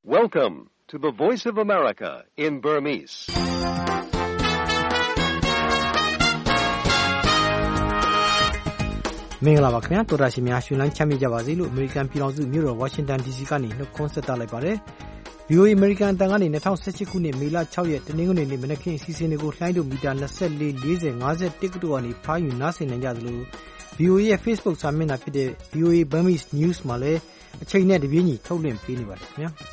Welcome to the Voice of America in Burmese. ။မင်္ဂလာပါခင်ဗျာတော်တာရှင်များရှင်လန်းချမ်းမြေ့ကြပါစေလို့ American ပြည်ထောင်စုမြို့တော် Washington DC ကနေနှုတ်ခွန်းဆက်သလိုက်ပါတယ်။ VOA American အတန်ကနေ2018ခုနှစ်မေလ6ရက်တနင်္ဂနွေနေ့မနက်ခင်းအစီအစဉ်တွေကိုလှိုင်းတို့မီတာ24 40 50 ကတိုကနေဖားယူနားဆင်နိုင်ကြသလို VOA ရဲ့ Facebook စာမျက်နှာဖြစ်တဲ့ VOA Burmese News မှာလည်းအချိန်နဲ့တပြေးညီထုတ်လွှင့်ပေးနေပါတယ်ခင်ဗျာ။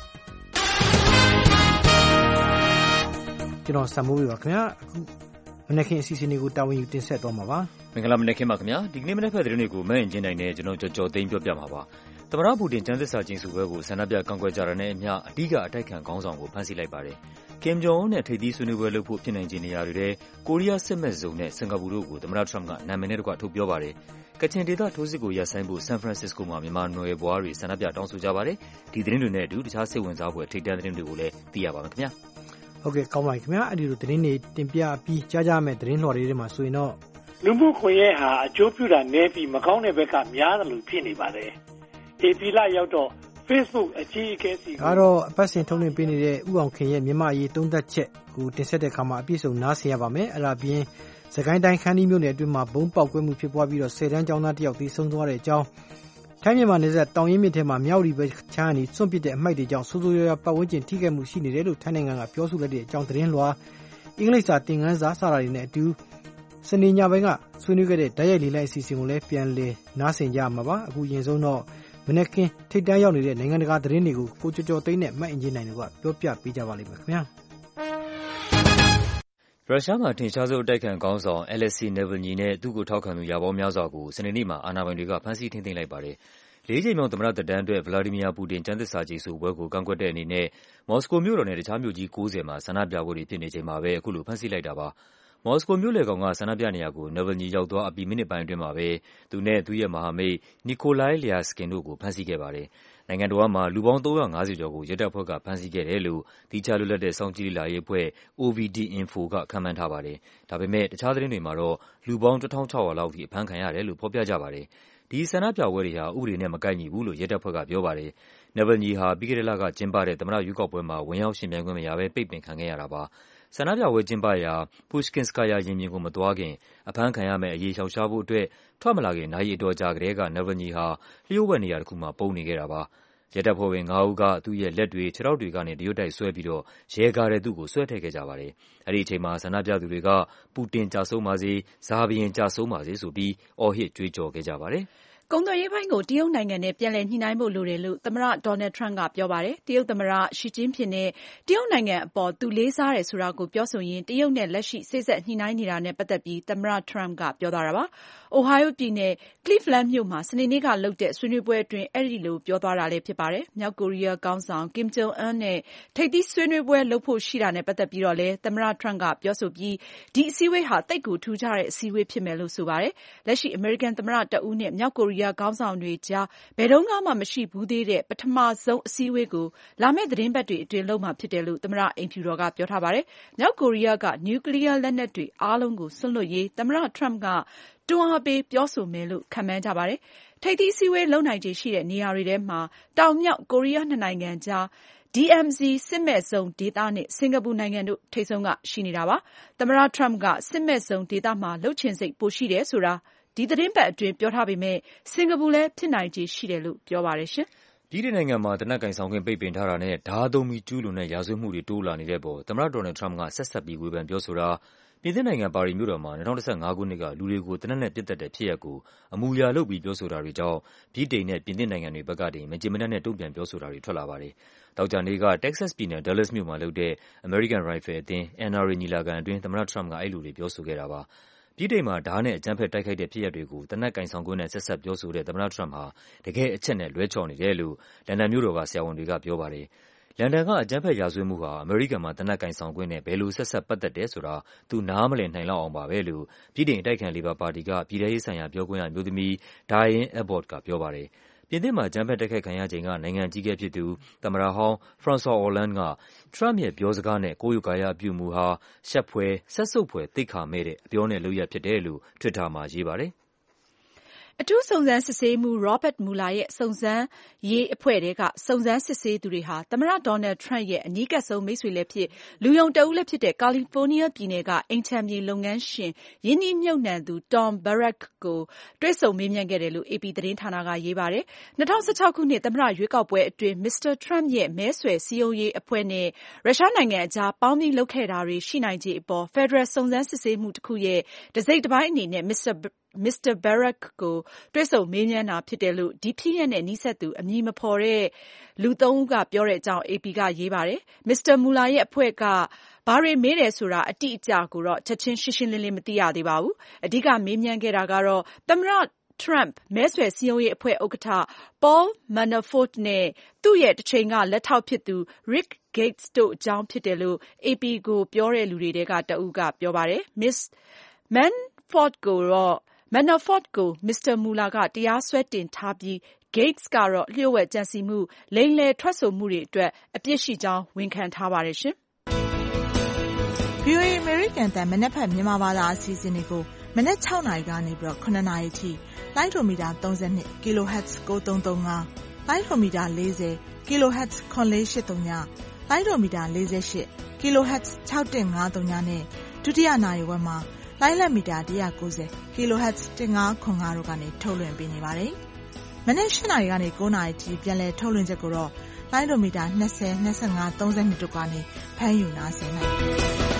ကျွန်တော်စံမိုးပါခင်ဗျာအခုမနက်ခင်းအစီအစဉ်တွေကိုတာဝန်ယူတင်ဆက်သွားမှာပါမင်္ဂလာမနက်ခင်းပါခင်ဗျာဒီကနေ့မနက်ဖက်သတင်းတွေကိုမန့်ကျင်းနိုင်နဲ့ကျွန်တော်ကြော်သိမ်းပြောပြမှာပါသမ္မတပူတင်ကျန်းသစ္စာကျင်းစုပွဲကိုဆန္ဒပြကန့်ကွက်ကြတာနဲ့အမျှအဓိကအတိုက်ခံခေါင်းဆောင်ကိုဖမ်းဆီးလိုက်ပါတယ်ကင်ဂျုံအွန်းနဲ့ထိပ်သီးဆွေးနွေးပွဲလုပ်ဖို့ဖြစ်နိုင်ခြေနေရာတွေထဲကိုရီးယားစစ်မဲ့ဇုံနဲ့စင်ကာပူတို့ကိုသမ္မတထရမ့်ကနာမည်နဲ့တကွထုတ်ပြောပါတယ်ကချင်ဒေသထိုးစစ်ကိုရပ်ဆိုင်းဖို့ဆန်ဖရန်စစ္စကိုမှာမြန်မာနွယ်ဘွားတွေဆန္ဒပြတောင်းဆိုကြပါတယ်ဒီသတင်းတွေနဲ့အတူတခြားစိတ်ဝင်စားဖွယ်ထိပ်တန်းသတင်းတွေကိုလည်းသိရပါမယ်ခင်ဗျာဟုတ်ကဲ့ကောင်းပါပြီခင်ဗျာအဲ့ဒီလိုသတင်းတွေတင်ပြပြီးကြားကြမယ်သတင်းလွှာတွေထဲမှာဆိုရင်တော့လူမှုခွင့်ရေးဟာအကျိုးပြုတာနည်းပြီးမကောင်းတဲ့ဘက်ကများတယ်လို့ဖြစ်နေပါတယ်။ AP လရောက်တော့ Facebook အကြီးအကဲစီကတော့အပတ်စဉ်ထုတ်လွှင့်ပေးနေတဲ့ဥအောင်ခင်ရဲ့မြန်မာရေးသုံးသပ်ချက်ကိုတင်ဆက်တဲ့အခါမှာအပြည့်စုံနားဆင်ရပါမယ်။အဲ့ဒါပြင်စကိုင်းတိုင်းခန်းဒီမြို့နယ်အတွင်းမှာဘုံပေါက်ကွဲမှုဖြစ်ပွားပြီးတော့10တန်းကျောင်းသားတယောက်သေဆုံးသွားတဲ့အကြောင်းထိုင်းမြန်မာနယ်စပ်တောင်ရင်မြစ်ထဲမှာမြောက်ရီပဲချမ်းကနေစွန့်ပစ်တဲ့အမိုက်တွေကြောင့်ဆိုးဆိုးရွားရွားပတ်ဝန်းကျင်ထိခိုက်မှုရှိနေတယ်လို့ထိုင်းနိုင်ငံကပြောဆိုလိုက်တဲ့အကြောင်းသတင်းလွှာအင်္ဂလိပ်စာသင်ခန်းစာစတာတွေနဲ့အတူစနေညပိုင်းကဆွေးနွေးခဲ့တဲ့ဓာတ်ရိုက်လေးလိုက်အစီအစဉ်ကိုလည်းပြန်လည်နားဆင်ကြမှာပါအခုရင်ဆုံးတော့မနက်ခင်းထိပ်တန်းရောက်နေတဲ့နိုင်ငံတကာသတင်းတွေကိုကိုကျော်ကျော်သိန်းနဲ့မတ်အင်ဂျင်နိုင်တို့ကပြောပြပေးကြပါလိမ့်မယ်ခင်ဗျာရုရှားမှာထင်ရှားဆုံးအတိုက်ခံခေါင်းဆောင် Alexei Navalny နဲ့သူ့ကိုထောက်ခံသူရာပေါင်းများစွာကိုစနေနေ့မှာအာဏာပိုင်တွေကဖမ်းဆီးထိန်းသိမ်းလိုက်ပါတယ်။၄ ကြိမ်မြောက်သမ္မတသက်တမ်းအတွက်ဗလာဒီမီယာပူတင်ကျမ်းသစ္စာကျိန်ဆိုပွဲကိုကန့်ကွက်တဲ့အနေနဲ့မော်စကိုမြို့တော်နဲ့တခြားမြို့ကြီး90မှာဆန္ဒပြပွဲတွေဖြစ်နေချိန်မှာပဲအခုလိုဖမ်းဆီးလိုက်တာပါ။မော်စကိုမြို့လယ်ကောင်ကဆန္ဒပြနေရာကို Navalny ရောက်သွားအပြီးမိနစ်ပိုင်းအတွင်းမှာပဲသူနဲ့သူ့ရဲ့မဟာမိတ် Nikolai Lyaskin တို့ကိုဖမ်းဆီးခဲ့ပါတယ်။နိုင်ငံတော်မှာလူပေါင်း350ကျော်ကိုရဲတပ်ဖွဲ့ကဖမ်းဆီးခဲ့တယ်လို့သီးခြားလွတ်လပ်တဲ့စောင့်ကြည့်လေ့လာရေးအဖွဲ့ OVD-Info ကခန့်မှန်းထားပါတယ်။ဒါပေမဲ့တခြားသတင်းတွေမှာတော့လူပေါင်း1600လောက်ထိအဖမ်းခံရတယ်လို့ဖော်ပြကြပါတယ်။ဒီဆန္ဒပြပွဲတွေဟာဥပဒေနဲ့မကိုက်ညီဘူးလို့ရဲတပ်ဖွဲ့ကပြောပါတယ်။ Navalny ဟာပြီးခဲ့တဲ့လကကျင်းပတဲ့သမ္မတရွေးကောက်ပွဲမှာဝင်ရောက်ယှဉ်ပြိုင်ခွင့်မရဘဲပိတ်ပင်ခံခဲ့ရတာပါ။ဆန္ဒပြပွဲကျင်းပရာ Pushkinskaya ရင်ပြင်ကိုမသွားခင်အဖမ်းခံရမယ့်အရေးရှောင်ရှားဖို့အတွက်ထွက်မလာခင်နာရီအတော်ကြာကတည်းက Navalny ဟာလျှို့ဝှက်နေရာတစ်ခုမှာပုန်းနေခဲ့တာပါ။ရဲတပ်ဖွဲ့ဝင်5ဦးကသူ့ရဲ့လက်တွေခြေထောက်တွေကနေတရွတ်တိုက်ဆွဲပြီးတော့ရဲကားတဲ့သူ့ကိုဆွဲထည့်ခဲ့ကြပါတယ်။အဲဒီအချိန်မှာဆန္ဒပြသူတွေကပူတင်ကျဆုံးပါစေ၊ဇာဘီရင်ကျဆုံးပါစေဆိုပြီးအော်ဟစ်ကြွေးကြော်ခဲ့ကြပါတယ်။ကုန်သွယ်ရေးပိုင်းကိုတရုတ်နိုင်ငံနဲ့ပြန်လည်ညှိနှိုင်းဖို့လိုတယ်လို့သမ္မတ Donald Trump ကပြောပါတယ်။တရုတ်သမ္မတ Xi Jinping နဲ့တရုတ်နိုင်ငံအပေါ်သူလေးစားတယ်ဆိုတာကိုပြောဆိုရင်းတရုတ်နဲ့လက်ရှိစေ့စပ်ညှိနှိုင်းနေတာနဲ့ပတ်သက်ပြီးသမ္မတ Trump ကပြောသွားတာပါ။ Ohio ပြည်နယ် Cleveland မြို့မှာစနေနေ့ကလုပ်တဲ့ဆွေးနွေးပွဲအတွင်းအဲဒီလိုပြောသွားတာလည်းဖြစ်ပါတယ်။မြောက်ကိုရီးယားခေါင်းဆောင် Kim Jong Un နဲ့ထိပ်သီးဆွေးနွေးပွဲလုပ်ဖို့ရှိတာနဲ့ပတ်သက်ပြီးတော့လည်းသမ္မတ Trump ကပြောဆိုပြီးဒီအစည်းအဝေးဟာသိပ်ကိုထူးခြားတဲ့အစည်းအဝေးဖြစ်မယ်လို့ဆိုပါတယ်။လက်ရှိအမေရိကန်သမ္မတတဦးနဲ့မြောက်ကိုရီးယားခေါင်းဆောင်တွေကြားဘယ်တုန်းကမှမရှိဘူးသေးတဲ့ပထမဆုံးအစည်းအဝေးကိုလာမယ့်သတင်းပတ်တွေအတွင်းလုပ်မှာဖြစ်တယ်လို့သမ္မတအိမ်ဖြူတော်ကပြောထားပါတယ်။မြောက်ကိုရီးယားကနျူကလီးယားလက်နက်တွေအားလုံးကိုစွန့်လွှတ်ရေးသမ္မတ Trump ကတွန်းအားပေးပြောဆိုမယ်လို့ခန့်မှန်းကြပါတယ်။ထိပ်သီးအစည်းအဝေးလုပ်နိုင်ခြေရှိတဲ့နေရာတွေထဲမှာတောင်မြောက်ကိုရီးယားနှစ်နိုင်ငံကြား DMZ စစ်မဲ့ဇုံဒေသနဲ့စင်ကာပူနိုင်ငံတို့ထိပ်ဆုံးကရှိနေတာပါ။သမ္မတ Trump ကစစ်မဲ့ဇုံဒေသမှာလုပ်ချင်စိတ်ပိုရှိတယ်ဆိုတာဒီသတင်းပတ်အတွင်းပြောထားပေမဲ့စင်ကာပူလည်းဖြစ်နိုင်ခြေရှိတယ်လို့ပြောပါတယ်ရှင်။ဗြိတိန်နိုင်ငံမှာသေနတ်ကိုင်ဆောင်ခွင့်ပိတ်ပင်ထားတာနဲ့ဓားသုံးပြီးကျူးလွန်တဲ့ရာဇဝတ်မှုတွေတိုးလာနေတဲ့အပေါ်သမ္မတ Donald Trump ကဆက်ပြီးဝေဖန်ပြောဆိုတာပြင်သစ်နိုင်ငံပါရီမြို့တော်မှာ2015ခုနှစ်ကလူတွေကိုသေနတ်နဲ့ပစ်သတ်တဲ့ဖြစ်ရပ်ကိုအမူအရာလုပ်ပြီးပြောဆိုတာတွေကြောင့်ဗြိတိန်နဲ့ပြင်သစ်နိုင်ငံတွေဘက်ကနေမကျေမနပ်နဲ့တုံ့ပြန်ပြောဆိုတာတွေထွက်လာပါတယ်။သောကြာနေ့က Texas ပြည်နယ် Dallas မြို့မှာလုပ်တဲ့ American Rifle အသင်း NRA ညီလာခံအတွင်းသမ္မတ Trump ကအဲဒီလိုတွေပြောဆိုခဲ့တာပါ။ဗြိတိန်မှာဓားနဲ့အကြမ်းဖက်တိုက်ခိုက်တဲ့ဖြစ်ရပ်တွေကိုသေနတ်ကိုင်ဆောင်ခွင့်နဲ့ဆက်စပ်ပြောဆိုတဲ့သမ္မတ Trump ဟာတကယ့်အချက်နဲ့လွဲချော်နေတယ်လို့လန်ဒန်မြို့တော်ကဆရာဝန်တွေကပြောပါတယ်။လန်ဒန်ကအကြမ်းဖက်ရာဇဝတ်မှုဟာအမေရိကန်မှာသေနတ်ကိုင်ဆောင်ခွင့်နဲ့ဘယ်လိုဆက်စပ်ပတ်သက်တယ်ဆိုတာသူနားမလည်နိုင်လောက်အောင်ပါပဲလို့ဗြိတိန်အတိုက်အခံလေဘာပါတီကပြည်ထဲရေးဆိုင်ရာပြောခွင့်ရအမျိုးသမီး Diane Abbott ကပြောပါတယ်။ပြင်သစ်မှာအကြမ်းဖက်တိုက်ခိုက်ခံရချိန်ကနိုင်ငံအကြီးအကဲဖြစ်သူသမ္မတဟောင်း François Hollande က Trump ရဲ့ပြောစကားနဲ့ကိုးရိုးကာယအပြုအမူဟာရှက်ဖွယ်၊စက်ဆုပ်ဖွယ်သိက္ခာမဲ့တဲ့အပြောနဲ့လုပ်ရပ်ဖြစ်တယ်လို့ Twitter မှာရေးပါတယ်။အထူးစုံစမ်းစစ်ဆေးမှု Robert Mueller ရဲ့စုံစမ်းရေးအဖွဲ့ထဲကစုံစမ်းစစ်ဆေးသူတွေဟာ သမ္မတ Donald Trump ရဲ့အနီးကပ်ဆုံးမိတ်ဆွေလည်းဖြစ် လူယုံတဦးလည်းဖြစ်တဲ့ ကာလီဖိုးနီးယားပြည်နယ်က အိမ်ခြံမြေလုပ်ငန်းရှင် ရင်းနှီးမြှုပ်နှံသူ Tom Barrack ကိုတွေ့ဆုံမေးမြန်းခဲ့တယ်လို့ AP သတင်းဌာနကရေးပါတယ်။ 2016 ခုနှစ်သမ္မတရွေးကောက်ပွဲအတွင်း Mr. Trump ရဲ့မဲဆွယ်စည်းရုံးရေးအဖွဲ့နဲ့ ရုရှားနိုင်ငံအကြားပေါင်းပြီးလုပ်ခဲ့တာတွေရှိနိုင်ခြေအပေါ် ဖက်ဒရယ်စုံစမ်းစစ်ဆေးမှုတခုရဲ့တစိတ်တပိုင်းအနေနဲ့ Mr. Barrack ကိုတွေ့ဆုံမေးမြန်းတာဖြစ်တယ်လို့ ဒီဖြစ်ရပ်နဲ့နီးစပ်သူအမည်မဖော်တဲ့လူသုံးဦးကပြောတဲ့အကြောင်း AP ကရေးပါတယ်။ Mr. Mueller ရဲ့အဖွဲ့ကဘာတွေမေးတယ်ဆိုတာအတိအကျကိုတော့ချက်ချင်းရှင်းရှင်းလင်းလင်းမသိရသေးပါဘူး။ အဓိကမေးမြန်းခဲ့တာကတော့ သမ္မတ Trump မဲဆွယ်စည်းရုံးရေးအဖွဲ့ဥက္ကဋ္ဌ Paul Manafort နဲ့ သူ့ရဲ့တချိန်ကလက်ထောက်ဖြစ်သူ Rick Gates တို့အကြောင်းဖြစ်တယ်လို့ AP ကိုပြောတဲ့လူတွေထဲကတဦးကပြောပါတယ်။ Manafort ကို Mr. Mueller ကတရားစွဲတင်ထားပြီး Gates ကတော့လျှို့ဝှက်ကြံစည်မှု၊ လိမ်လည်ထွက်ဆိုမှုတွေအတွက်အပြစ်ရှိကြောင်းဝန်ခံထားပါတယ်။ VOA အမေရိကန်အသံမနက်ဖြန်မြန်မာဘာသာအစီအစဉ်တွေကိုမနက် 6 နာရီကနေ9 နာရီထိလိုင်းဒိုမီတာ32 kHz 9335 လိုင်းဒိုမီတာ40 kHz 9483 လိုင်းဒိုမီတာ48 kHz 6153နဲ့ဒုတိယနာရီဝက်မှာလိုင်းလက်မီတာ190 kHz 1505တို့ကနေထုတ်လွှင့်ပေးနေပါတယ်။မနက် 8 နာရီကနေ9 နာရီထိပြန်လည်ထုတ်လွှင့်ချက်ကိုတော့လိုင်းဒိုမီတာ20 25 32တို့ကနေဖမ်းယူနားဆင်နိုင်ပါတယ်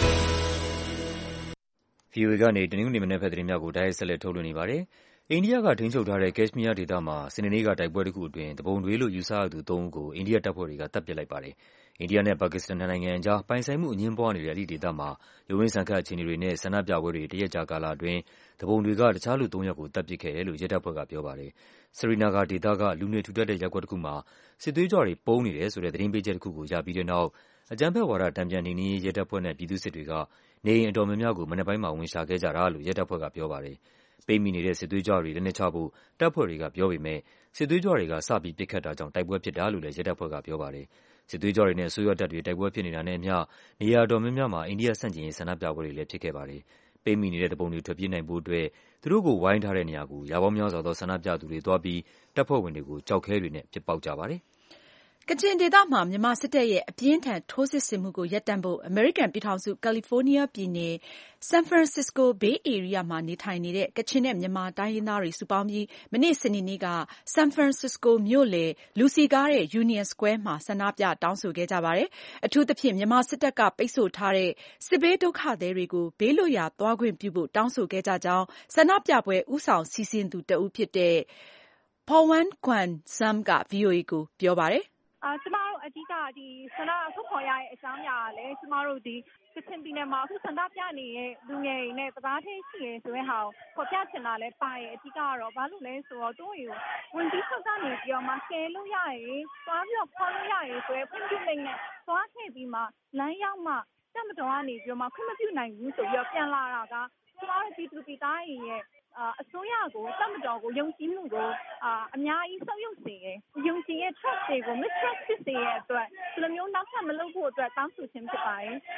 ။ VOA ကနေတနင်္ဂနွေမနက်ဖက်သတင်းများကိုတိုက်ရိုက်ဆက်လက်ထုတ်လွှင့်နေပါတယ်။အိန္ဒိယကထိန်းချုပ်ထားတဲ့ကက်ရှ်မီးယားဒေသမှာစနေနေ့ကတိုက်ပွဲတစ်ခုအတွင်းသူပုန်တွေလို့ယူဆရသူ3ဦးကိုအိန္ဒိယတပ်ဖွဲ့တွေကသတ်ပစ်လိုက်ပါတယ်။အိန္ဒိယနဲ့ပါကစ္စတန်နှစ်နိုင်ငံအကြားပိုင်ဆိုင်မှုအငြင်းပွားနေတဲ့အဲဒီဒေသမှာရုန်းရင်းဆန်ခတ်အခြေအနေတွေနဲ့ဆန္ဒပြပွဲတွေတရက်ကြာကာလအတွင်းသူပုန်တွေကတခြားလူ3ယောက်ကိုသတ်ပစ်ခဲ့တယ်လို့ရဲတပ်ဖွဲ့ကပြောပါတယ်။ Srinagar ဒေသကလူနေထူထပ်တဲ့ရပ်ကွက်တစ်ခုမှာစစ်သွေးကြွတွေပုန်းနေတယ်ဆိုတဲ့သတင်းပေးချက်တစ်ခုကိုရပြီးတဲ့နောက်အကြမ်းဖက်ဝါဒတန်ပြန်နှိမ်နင်းရေးရဲတပ်ဖွဲ့နဲ့ပြည်သူ့စစ်တွေကနေအိမ်အတော်များများကိုမနက်ပိုင်းမှာဝင်ရှာခဲ့ကြတာလို့ရဲတပ်ဖွဲ့ကပြောပါတယ်။ပိတ်မိနေတဲ့စစ်သွေးကြွတွေလက်နက်ချဖို့တပ်ဖွဲ့တွေကပြောပေမဲ့စစ်သွေးကြွတွေကစပြီးပစ်ခတ်တာကြောင့်တိုက်ပွဲဖြစ်တာလို့လည်းရဲတပ်ဖွဲ့ကပြောပါတယ်။စစ်သွေးကြွတွေနဲ့အစိုးရတပ်တွေတိုက်ပွဲဖြစ်နေတာနဲ့အမျှနေရာအတော်များများမှာအိန္ဒိယဆန့်ကျင်ရေးဆန္ဒပြပွဲတွေလည်းဖြစ်ခဲ့ပါတယ်။ပိတ်မိနေတဲ့သူပုန်တွေထွက်ပြေးနိုင်ဖို့အတွက်သူတို့ကိုဝိုင်းထားတဲ့နေရာကိုရာပေါင်းများစွာသောဆန္ဒပြသူတွေသွားပြီးတပ်ဖွဲ့ဝင်တွေကိုကျောက်ခဲတွေနဲ့ပစ်ပေါက်ကြပါတယ်။ကချင်ဒေသမှာမြန်မာစစ်တပ်ရဲ့အပြင်းထန်ထိုးစစ်ဆင်မှုကိုရပ်တန့်ဖို့အမေရိကန်ပြည်ထောင်စုကာလီဖိုးနီးယားပြည်နယ်ဆန်ဖရန်စစ္စကိုဘေးဧရိယာမှာနေထိုင်နေတဲ့ကချင်နဲ့မြန်မာတိုင်းရင်းသားတွေစုပေါင်းပြီးမနေ့စနေနေ့ကဆန်ဖရန်စစ္စကိုမြို့လယ်လူစည်ကားတဲ့ Union Square မှာဆန္ဒပြတောင်းဆိုခဲ့ကြပါတယ်။အထူးသဖြင့်မြန်မာစစ်တပ်ကပိတ်ဆို့ထားတဲ့စစ်ဘေးဒုက္ခသည်တွေကိုဘေးလွတ်ရာသွားခွင့်ပြုဖို့တောင်းဆိုခဲ့ကြကြောင်းဆန္ဒပြပွဲဦးဆောင်စီစဉ်သူတဦးဖြစ်တဲ့ Pawan Kwan-Sam က VOA ကိုပြောပါတယ်။ကျမတို့အဓိကဒီဆန္ဒထုတ်ဖော်ရတဲ့အကြောင်းအရာကလည်းကျမတို့ဒီကချင်ပြည်နယ်မှာအခုဆန္ဒပြနေတဲ့လူငယ်တွေနဲ့တသားတည်းရှိရဲဆိုတဲ့ဟာကိုဖော်ပြချင်တာလည်းပါရဲ့အဓိကတော့ဘာလို့လဲဆိုတော့သူ့ကိုဝင်ပြီးထုတ်ကနေပြီးတော့မှဆယ်လို့ရရင်သွားပြီးတော့ခေါ်လို့ရရင်ဆိုရဲဖွင့်ပြမိတ်နဲ့သွားခဲ့ပြီးမှလမ်းရောက်မှတက်မတော်ကနေပြီးတော့မှခွင့်မပြုနိုင်ဘူးဆိုပြီးတော့ပြန်လာတာကကျမတို့ပြည်သူပြည်သားတွေရဲ့အစိုးရကိုတက်မတော်ကိုယုံကြည်မှုကိုအများကြီးဆုပ်ယုပ်စေတယ်။ယုံကြည်ရဲ့ trust တွေကို mistrust ဖြစ်စေတဲ့အတွက်ဒီလိုမျိုးနောက်ထပ်မလုပ်ဖို့အတွက်တောင်းဆိုခြင်းဖြစ်ပါတယ်။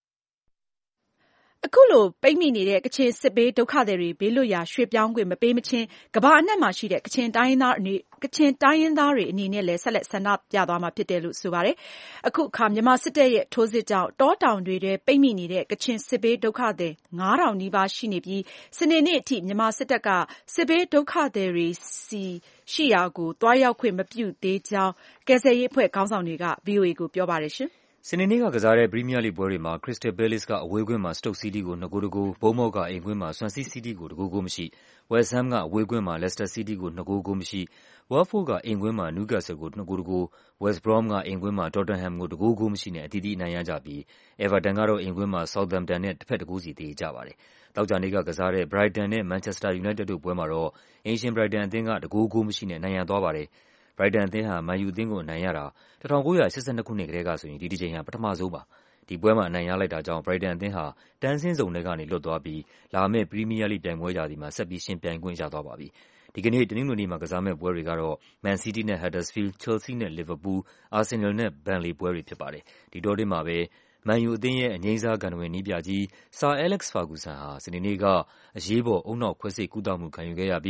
အခုလိုပိတ်မိနေတဲ့ကချင်စစ်ဘေးဒုက္ခသည်တွေဘေးလွတ်ရာရွှေ့ပြောင်းခွင့်မပေးမချင်းကမ္ဘာအနှံ့မှာရှိတဲ့ကချင်တိုင်းရင်းသားတွေအနေနဲ့လည်းဆက်လက်ဆန္ဒပြသွားမှာဖြစ်တယ်လို့ဆိုပါတယ်။အခုအခါမြန်မာစစ်တပ်ရဲ့ထိုးစစ်ကြောင့်တောတောင်တွေထဲပိတ်မိနေတဲ့ကချင်စစ်ဘေးဒုက္ခသည် 9,000 နီးပါးရှိနေပြီးစနေနေ့အထိမြန်မာစစ်တပ်ကစစ်ဘေးဒုက္ခသည်တွေရှိရာကိုသွားရောက်ခွင့်မပြုသေးကြောင်းကယ်ဆယ်ရေးအဖွဲ့ခေါင်းဆောင်တွေက VOA ကိုပြောပါတယ်။စနေနေ့ကစားတဲ့ပရီးမီးယားလိဂ်ပွဲတွေမှာခရစ္စတယ်ပဲလေ့စ်ကအဝေးကွင်းမှာစတုတ်စီးတီးကို2-1 ဘုန်းမောက်သ်ကအိမ်ကွင်းမှာဆွမ်ဆီးစီးတီးကို1-0မရှိ၊ ဝက်စ်ဟမ်းကအဝေးကွင်းမှာလက်စတာစီးတီးကို2-0မရှိ၊ ဝတ်ဖို့ဒ်ကအိမ်ကွင်းမှာနယူးကက်ဆယ်ကို2-1 ဝက်စ်ဘရွမ်းကအိမ်ကွင်းမှာတော်တမ်ဟမ်ကို1-0မရှိနဲ့အသီးသီးအနိုင်ရကြပြီးအဲဗာတန်ကတော့အိမ်ကွင်းမှာဆောက်သမ်ပ်တန်နဲ့တဘက်1-0စီသရေကျပါတယ်။သောကြာနေ့ကစားတဲ့ဘရိုက်တန်နဲ့မန်ချက်စတာယူနိုက်တက်တို့ပွဲမှာတော့အိမ်ရှင်ဘရိုက်တန်အသင်းက1-0မရှိနဲ့အနိုင်ရသွားပါတယ်။ ဘရိုက်တန်အသင်းဟာမန်ယူအသင်းကိုအနိုင်ရတာ1982ခုနှစ်ကတည်းကဆိုရင်ဒီတစ်ကြိမ်ဟာပထမဆုံးပါ။ဒီပွဲမှာအနိုင်ရလိုက်တာကြောင့်ဘရိုက်တန်အသင်းဟာတန်းဆင်းဇုန်ထဲကနေလွတ်သွားပြီးလာမယ့်ပရီးမီးယားလိဂ်ပြိုင်ပွဲရာသီမှာဆက်ပြီးယှဉ်ပြိုင်ခွင့်ရသွားပါပြီ။ဒီကနေ့တနင်္ဂနွေနေ့မှာကစားမယ့်ပွဲတွေကတော့မန်စီးတီးနဲ့ဟတ်ဒါစ်ဖီးလ်ဒ်၊ ချယ်လ်ဆီးနဲ့လီဗာပူးလ်၊ အာဆင်နယ်လ်နဲ့ဘန်လေပွဲတွေဖြစ်ပါတယ်။ဒီအတောအတွင်းမှာပဲမန်ယူအသင်းရဲ့အငြိမ်းစားဂန္ထဝင်နည်းပြကြီး ဆာအဲလက်က်စ်ဖာဂူဆန်ဟာစနေနေ့ကအရေးပေါ်ဦးနှောက်ခွဲစိတ်ကုသမှုခံယူခဲ့ရပြီး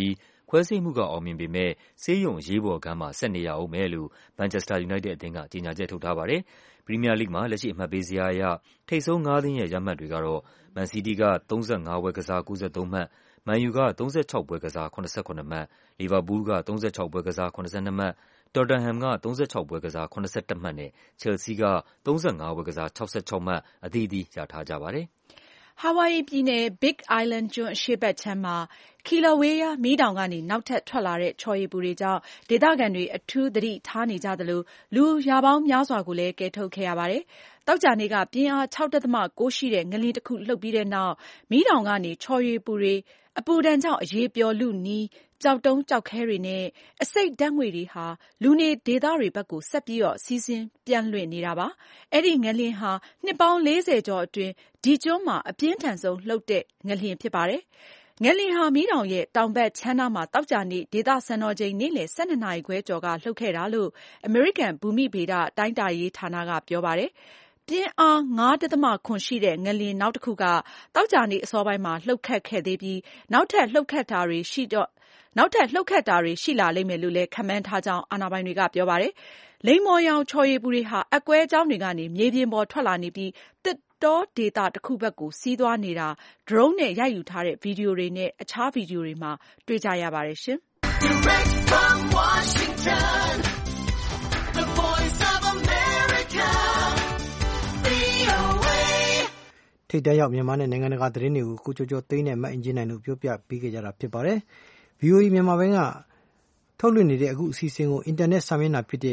ခွဲစိတ်မှုကအောင်မြင်ပေမဲ့ဆေးရုံအရေးပေါ်ခန်းမှာဆက်နေရဦးမယ်လို့ Manchester United အသင်းကကြေညာချက်ထုတ်ထားပါတယ်။ ပရီးမီးယားလိဂ်မှာလက်ရှိအမှတ်ပေးဇယားအရထိပ်ဆုံး 5 သင်းရဲ့ရမှတ်တွေကတော့ မန်စီးတီးက35 ပွဲကစား 93 မှတ်၊ မန်ယူက36 ပွဲကစား 87 မှတ်၊ လီဗာပူးလ်က36 ပွဲကစား 82 မှတ်၊ တော်တမ်ဟမ်က36 ပွဲကစား 81 မှတ်နဲ့ ချယ်လ်ဆီးက35 ပွဲကစား 66 မှတ်အသီးသီးရထားကြပါတယ်။ဟာဝိုင်အီပြည်နယ် Big Island ကျွန်းအရှေ့ဘက်ခြမ်းမှာ Kilauea မီးတောင်ကနေနောက်ထပ်ထွက်လာတဲ့ ချော်ရည်ပူတွေကြောင့် ဒေသခံတွေအထူးသတိထားနေကြသလို လူရာပေါင်းများစွာကိုလည်း ကယ်ထုတ်ခဲ့ရပါတယ်။ သောကြာနေ့က ပြင်းအား 6.9 ရှိတဲ့ငလျင်တခုလှုပ်ပြီးတဲ့နောက် မီးတောင်ကနေ ချော်ရည်ပူတွေ၊ အပူဒဏ်ကြောင့် အရည်ပျော်လုနီးကျောက်တုံးကျောက်ခဲတွေနဲ့ အဆိပ်ဓာတ်ငွေ့တွေဟာ လူနေဒေသတွေဘက်ကိုဆက်ပြီးစီးဆင်းပြန့်လွင့်နေတာပါ။ အဲဒီငလျင်ဟာ နှစ်ပေါင်း 40 ကျော်အတွင်း ဒီကျွန်းမှာအပြင်းထန်ဆုံးလှုပ်တဲ့ငလျင်ဖြစ်ပါတယ်။ ငလျင်ဟာ မီးတောင်ရဲ့တောင်ဘက်ခြမ်းနားမှာ သောကြာနေ့ ဒေသစံတော်ချိန် နေ့လည် 12 နာရီခွဲကျော်ကလှုပ်ခဲ့တာလို့ အမေရိကန်ဘူမိဗေဒတိုင်းတာရေးဌာနကပြောပါတယ်။ ပြင်းအား 5.7 ရှိတဲ့ငလျင်နောက်တခုက သောကြာနေ့အစောပိုင်းမှာလှုပ်ခတ်ခဲ့သေးပြီး နောက်ထပ်လှုပ်ခတ်တာတွေရှိလာလိမ့်မယ်လို့လည်း ခန့်မှန်းထားကြောင်း အာဏာပိုင်တွေကပြောပါတယ်။ လိမ္မော်ရောင်ချော်ရည်ပူတွေဟာ အက်ကွဲကြောင်းတွေကနေ မြေပြင်ပေါ်ထွက်လာနေပြီး သစ်တောဒေသတခုဘက်ကိုစီးသွားနေတာ ဒရုန်းနဲ့ရိုက်ယူထားတဲ့ဗီဒီယိုတွေနဲ့ အခြားဗီဒီယိုတွေမှာတွေ့ကြရပါတယ်။ Direct from Washington, the voice of America, VOA ထိပ်တန်းရောက်မြန်မာနဲ့နိုင်ငံတကာသတင်းတွေကိုကိုကျော်ကျော်သိန်းနဲ့မအင်ကြင်းနိုင်တို့ပြောပြပေးခဲ့ကြတာဖြစ်ပါတယ်။ VOA မြန်မာပိုင်းကထုတ်လွှင့်နေတဲ့အခုအစီအစဉ်ကိုအင်တာနက်စာမျက်နှာဖြစ်တဲ့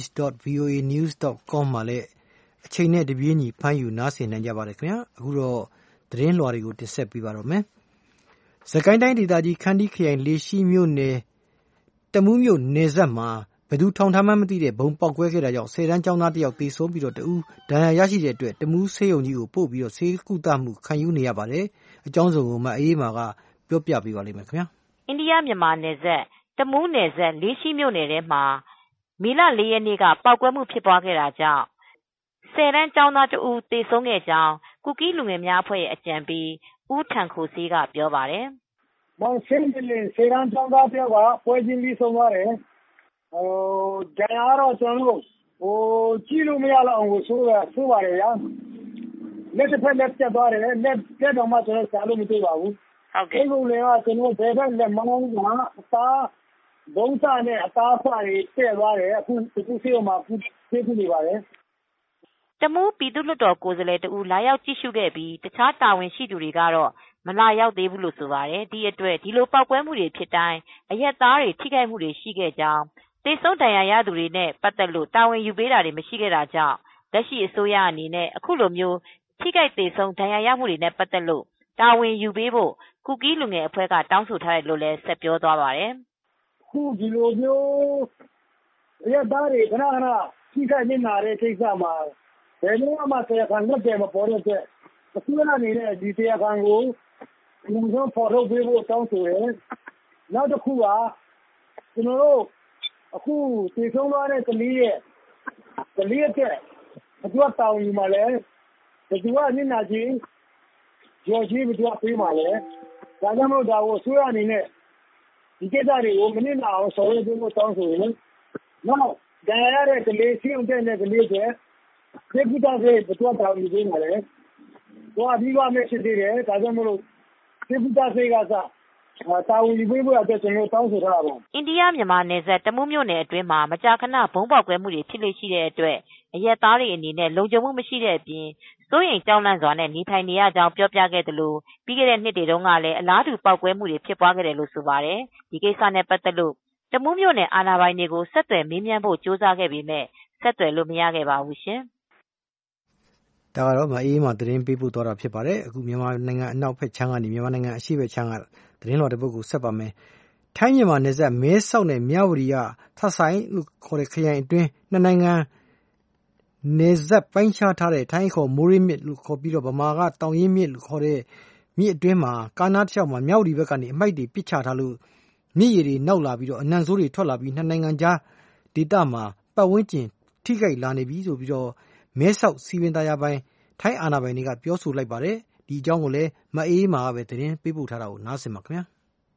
burmese.voanews.com မှာလည်းအချိန်နဲ့တပြေးညီဖမ်းယူနားဆင်နိုင်ကြပါတယ်ခင်ဗျာ။အခုတော့သတင်းလွှာတွေကိုတင်ဆက်ပေးပါတော့မယ်။စကိုင်းတိုင်းဒေသကြီးခန္တီးခရိုင်လေရှိမြို့နယ်တမူးမြို့နယ်စပ်မှာဘယ်သူထောင်ထားမှန်းမသိတဲ့ဘုံပေါက်ကွဲခဲ့တာကြောင့်10တန်းကျောင်းသားတယောက်သေဆုံးပြီးတော့တဦးဒဏ်ရာရရှိတဲ့အတွက်တမူးဆေးရုံကြီးကိုပို့ပြီးတော့ဆေးကုသမှုခံယူနေရပါတယ်။အကြောင်းစုံကိုမအေးမာကပြောပြပေးပါလိမ့်မယ်ခင်ဗျာ။အိန္ဒိယမြန်မာနယ်စပ်တမူးနယ်စပ်လေးရှိမြို့နယ်ထဲမှာမေလ 4 ရက်နေ့ကပေါက်ကွဲမှုဖြစ်ပွားခဲ့တာကြောင့်10တန်းကျောင်းသားတဦးသေဆုံးခဲ့ကြောင်းကူကီးလူငယ်များအဖွဲ့ရဲ့အကြံပေးဦးထန်ခိုဆေးကပြောပါတယ်။“မောင်ဆင်းဘီလင်10တန်းကျောင်းသားတယောက်ကပွဲချင်းပြီးဆုံးသွားတယ်။ဒဏ်ရာကတော့ကျနော်တို့ကြည့်လို့မရလောက်အောင်ဆိုးပါတယ်ဗျာ။လက်တစ်ဖက်လက်ပြတ်သွားတယ်။လက်တောင်မှကျနော်တို့ရှာလို့မတွေ့ပါဘူး။ဆေးကုန်းကကျနော်တို့ဘယ်ဘက်လက်မောင်းကအသားဘုံးစနဲ့အသားအစတွေတဲ့သွားတယ်။အခုဆေးရုံမှာဆေးကုနေပါတယ်။တမူးပြည်သူ့လွှတ်တော်ကိုယ်စားလှယ်တဦးလာရောက်ကြည့်ရှုခဲ့ပြီးတခြားတာဝန်ရှိသူတွေကတော့မလာရောက်သေးဘူးလို့ဆိုပါတယ်။ဒီအတွက်ဒီလိုပေါက်ကွဲမှုတွေဖြစ်တိုင်းအရပ်သားတွေထိခိုက်မှုတွေရှိခဲ့ကြောင်းသေဆုံးဒဏ်ရာရသူတွေနဲ့ပတ်သက်လို့တာဝန်ယူပေးတာတွေမရှိခဲ့တာကြောင့်လက်ရှိအစိုးရအနေနဲ့အခုလိုထိခိုက်သေဆုံးဒဏ်ရာရမှုတွေနဲ့ပတ်သက်လို့တာဝန်ယူပေးဖို့ကူကီးလူငယ်အဖွဲ့ကတောင်းဆိုထားတယ်လို့လည်းဆက်ပြောသွားပါတယ်။“အခုဒီလိုမျိုးအရပ်သားတွေခဏထိခိုက်နစ်နာတဲ့ကိစ္စမှာဘယ်တော့မှတရားခံလက်သည်မပေါ်တဲ့အတွက်အစိုးရအနေနဲ့ဒီတရားခံကိုအမြန်ဆုံးဖော်ထုတ်ပေးဖို့တောင်းဆိုတယ်။နောက်တစ်ခုကကျနော်တို့အခုသေဆုံးသွားတဲ့ကလေးအတွက်ဘယ်သူကတာဝန်ယူမှာလဲ။ဘယ်သူကနစ်နာကြေးလျော်ကြေးဘယ်သူကပေးမှာလဲ။ဒါကြောင့်မို့ဒါကိုအစိုးရအနေနဲ့ဒီကိစ္စတွေကိုမနစ်နာအောင်ဆောင်ရွက်ပေးဖို့တောင်းဆိုတယ်။နောက်ဒဏ်ရာရတဲ့ကလေးဆေးရုံတက်တဲ့ကလေးတွေဆေးကုသဆေးဘယ်သူကတာဝန်ယူပေးမှာလဲ။သွားပြီးသွားမဲ့ဖြစ်သေးတယ်။ဒါကြောင့်မို့လို့ဆေးကုသဆေးကစတာဝန်ယူပေးဖို့အတွက်ကျနော်တို့တောင်းဆိုထားတာပါ။ ”အိန္ဒိယမြန်မာနယ်စပ်တမူးမြို့နယ်အတွင်းမှာမကြာခဏဗုံးပေါက်ကွဲမှုတွေဖြစ်လေ့ရှိတဲ့အတွက်အရပ်သားတွေအနေနဲ့လုံခြုံမှုမရှိတဲ့အပြင်စိုးရိမ်ကြောက်လန့်စွာနဲ့နေထိုင်နေရကြောင်းပြောပြခဲ့သလိုပြီးခဲ့တဲ့နှစ်တွေတုန်းကလည်းအလားတူပေါက်ကွဲမှုတွေဖြစ်ပွားခဲ့တယ်လို့ဆိုပါတယ်။ဒီကိစ္စနဲ့ပတ်သက်လို့တမူးမြို့နယ်အာဏာပိုင်တွေကိုဆက်သွယ်မေးမြန်းဖို့ကြိုးစားခဲ့ပေမဲ့ဆက်သွယ်လို့မရခဲ့ပါဘူးရှင်။ဒါကတော့မအေးမာသတင်းပေးပို့သွားတာဖြစ်ပါတယ်။အခုမြန်မာနိုင်ငံအနောက်ဘက်ခြမ်းကနေမြန်မာနိုင်ငံအရှေ့ဘက်ခြမ်းကသတင်းလွှာတစ်ပုဒ်ကိုဆက်ပါမယ်။ထိုင်းမြန်မာနယ်စပ်မဲဆောက်နဲ့မြဝတီကထဆိုင်လို့ခေါ်တဲ့ခရိုင်အတွင်းနှစ်နိုင်ငံနယ်စပ်ပိုင်းခြားထားတဲ့ထိုင်းခေါ်မိုးရေးမြစ်လို့ခေါ်ပြီးတော့ဗမာကတောင်ရင်းမြစ်လို့ခေါ်တဲ့မြစ်အတွင်းမှာကားနားတစ်လျှောက်မှာမြဝတီဘက်ကနေအမိုက်တွေပစ်ချထားလို့မြစ်ရည်တွေနောက်လာပြီးတော့အနံဆိုးတွေထွက်လာပြီးနှစ်နိုင်ငံကြားဒေသမှာပတ်ဝန်းကျင်ထိခိုက်လာနေပြီဆိုပြီးတော့မဲဆောက်စီပင်သာယာပိုင်ထိုင်းအာဏာပိုင်တွေကပြောဆိုလိုက်ပါတယ်။ဒီအကြောင်းကိုလည်းမအေးမာကပဲသတင်းပေးပို့ထားတာကိုနားဆင်ပါခင်ဗျာ။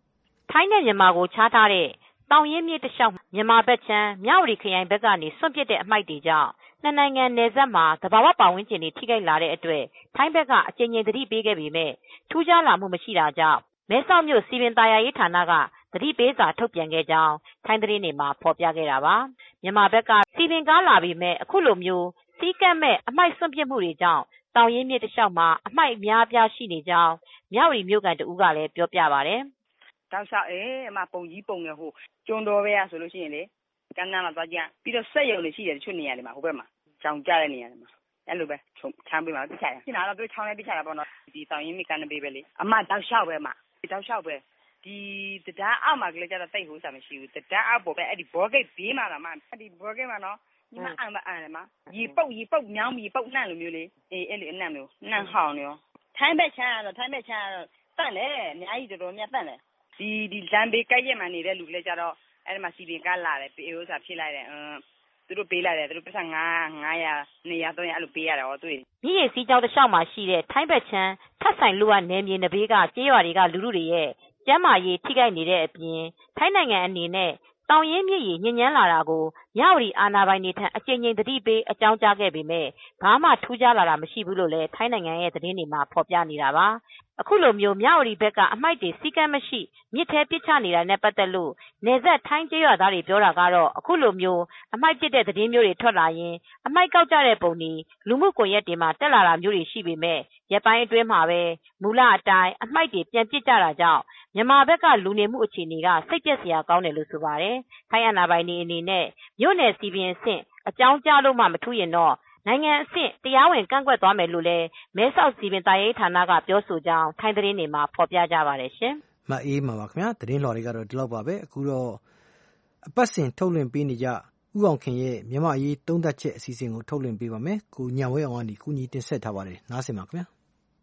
ထိုင်းနဲ့မြန်မာကိုခြားထားတဲ့တောင်ရင်းမြစ်တစ်လျှောက်မြန်မာဘက်ခြမ်းမြဝတီခရိုင်ဘက်ကနေစွန့်ပစ်တဲ့အမှိုက်တွေကြောင့်နှစ်နိုင်ငံနယ်စပ်မှာသဘာဝပတ်ဝန်းကျင်တွေထိခိုက်လာတဲ့အတွက်ထိုင်းဘက်ကအကြိမ်ကြိမ်သတိပေးခဲ့ပေမဲ့ထူးခြားလာမှုမရှိတာကြောင့်မဲဆောက်မြို့စည်ပင်သာယာရေးဌာနကသတိပေးစာထုတ်ပြန်ခဲ့ကြောင်းထိုင်းသတင်းတွေမှာဖော်ပြခဲ့တာပါမြန်မာဘက်ကစည်ပင်ကားလာပေမဲ့အခုလိုမျိုးစည်းကမ်းမဲ့အမှိုက်စွန့်ပစ်မှုတွေကြောင့်တောင်ရင်းမြစ်တစ်လျှောက်မှာအမှိုက်အများအပြားရှိနေကြောင်းမြဝတီမြို့ကန်တဦးကလည်းပြောပြပါတယ်တောက်လျှောက်အမပုံကြီးပုံငယ်ဟိုကျွန်းတော်ပဲဆိုလို့ရှိရင်လေကမ်းနားမှာသွားကြပြီးတော့စက်ရုံတွေရှိတယ်တချို့နေရာတွေမှာဟိုဘက်မှာကြောင်ကြတဲ့နေရာတွေမှာအဲ့လိုပဲချမ်းပေးမှာပြချရရှင်းတာတော့သူချောင်းလေးပြချတာပေါ့နော်ဒီတောင်ရင်းမြစ်ကမ်းပေးပဲလေအမတောက်လျှောက်ပဲမှာတောက်လျှောက်ပဲဒီတရားအောက်မှာကလေးကြတော့တိတ်ဟိုးစားမရှိဘူးတရားအောက်ပေါ်ပဲအဲ့ဒီဘောဂိတ်ဘေးမှာတော့မှအဲ့ဒီဘောဂိတ်မှာနော်ညီမအန်တယ်မှာရေပုတ်မြောင်းရေပုတ်နှံ့လိုမျိုးလေအဲ့လိုအနံ့မျိုးနှံ့ဟောင်းနေရောထိုင်းဘက်ချမ်းတော့တန့်တယ်အများကြီးတော်တော်များတန့်တယ်ဒီလမ်းဘေးကဲ့ရက်မှနေတဲ့လူလည်းကြတော့အဲ့ဒီမှာစီပင်ကားလာတယ်ပေဥစားဖြစ်လိုက်တယ်သူတို့ပေးလိုက်တယ်သူတို့ပတ်စံ900 200 300အဲ့လိုပေးရတယ်ဟောတွေ့မြစ်ရစီးကြောင်းတစ်လျှောက်မှာရှိတဲ့ထိုင်းဘက်ချမ်းထပ်ဆိုင်လူကနယ်မြေနဘေးကကျေးရွာတွေကလူလူတွေရဲ့ကျန်းမာရေးထိခိုက်နေတဲ့အပြင်ထိုင်းနိုင်ငံအနေနဲ့တောင်ရင်းမြစ်ရေညစ်ညမ်းလာတာကိုမြဝတီအာဏာပိုင်တွေထံအကြိမ်ကြိမ်သတိပေးအကြောင်းကြားခဲ့ပေမဲ့ဘာမှထူးခြားလာတာမရှိဘူးလို့လည်းထိုင်းနိုင်ငံရဲ့သတင်းတွေမှာဖော်ပြနေတာပါအခုလိုမျိုးမြဝတီဘက်ကအမှိုက်တွေစီးကမ်းမရှိမြစ်ထဲပစ်ချနေတာနဲ့ပတ်သက်လို့နယ်စပ်ထိုင်းကျေးရွာသားတွေပြောတာကတော့အခုလိုမျိုးအမှိုက်ပစ်တဲ့သတင်းမျိုးတွေထွက်လာရင်အမှိုက်ကောက်ကြတဲ့ပုံတွေလူမှုကွန်ရက်တွေမှာတက်လာတာမျိုးတွေရှိပေမဲ့ရက်ပိုင်းအတွင်းမှာပဲမူလအတိုင်းအမှိုက်တွေပြန်ပစ်ကြတာကြောင့်မြန်မာဘက်ကလူနေမှုအခြေအနေကစိတ်ပျက်စရာကောင်းတယ်လို့ဆိုပါတယ်ထိုင်းအာဏာပိုင်တွေအနေနဲ့မြို့နယ်စီပင်အဆင့်အကြောင်းကြားလို့မှမထူးရင်တော့နိုင်ငံအဆင့်တရားဝင်ကန့်ကွက်သွားမယ်လို့လည်းမဲဆောက်စီပင်သာယာရေးဌာနကပြောဆိုကြောင်းထိုင်းသတင်းတွေမှာဖော်ပြကြပါတယ်ရှင်။မအေးမှာပါခင်ဗျာသတင်းလှော်တွေကတော့ဒီလောက်ပါပဲအခုတော့အပတ်စဉ်ထုတ်လွှင့်ပေးနေကြဥအောင်ခင်ရဲ့မြန်မာရေးသုံးသပ်ချက်အစီအစဉ်ကိုထုတ်လွှင့်ပေးပါမယ်။ကိုညံဝဲအောင်ကနေကုညီတင်ဆက်ထားပါတယ်။နားဆင်ပါခင်ဗျာ။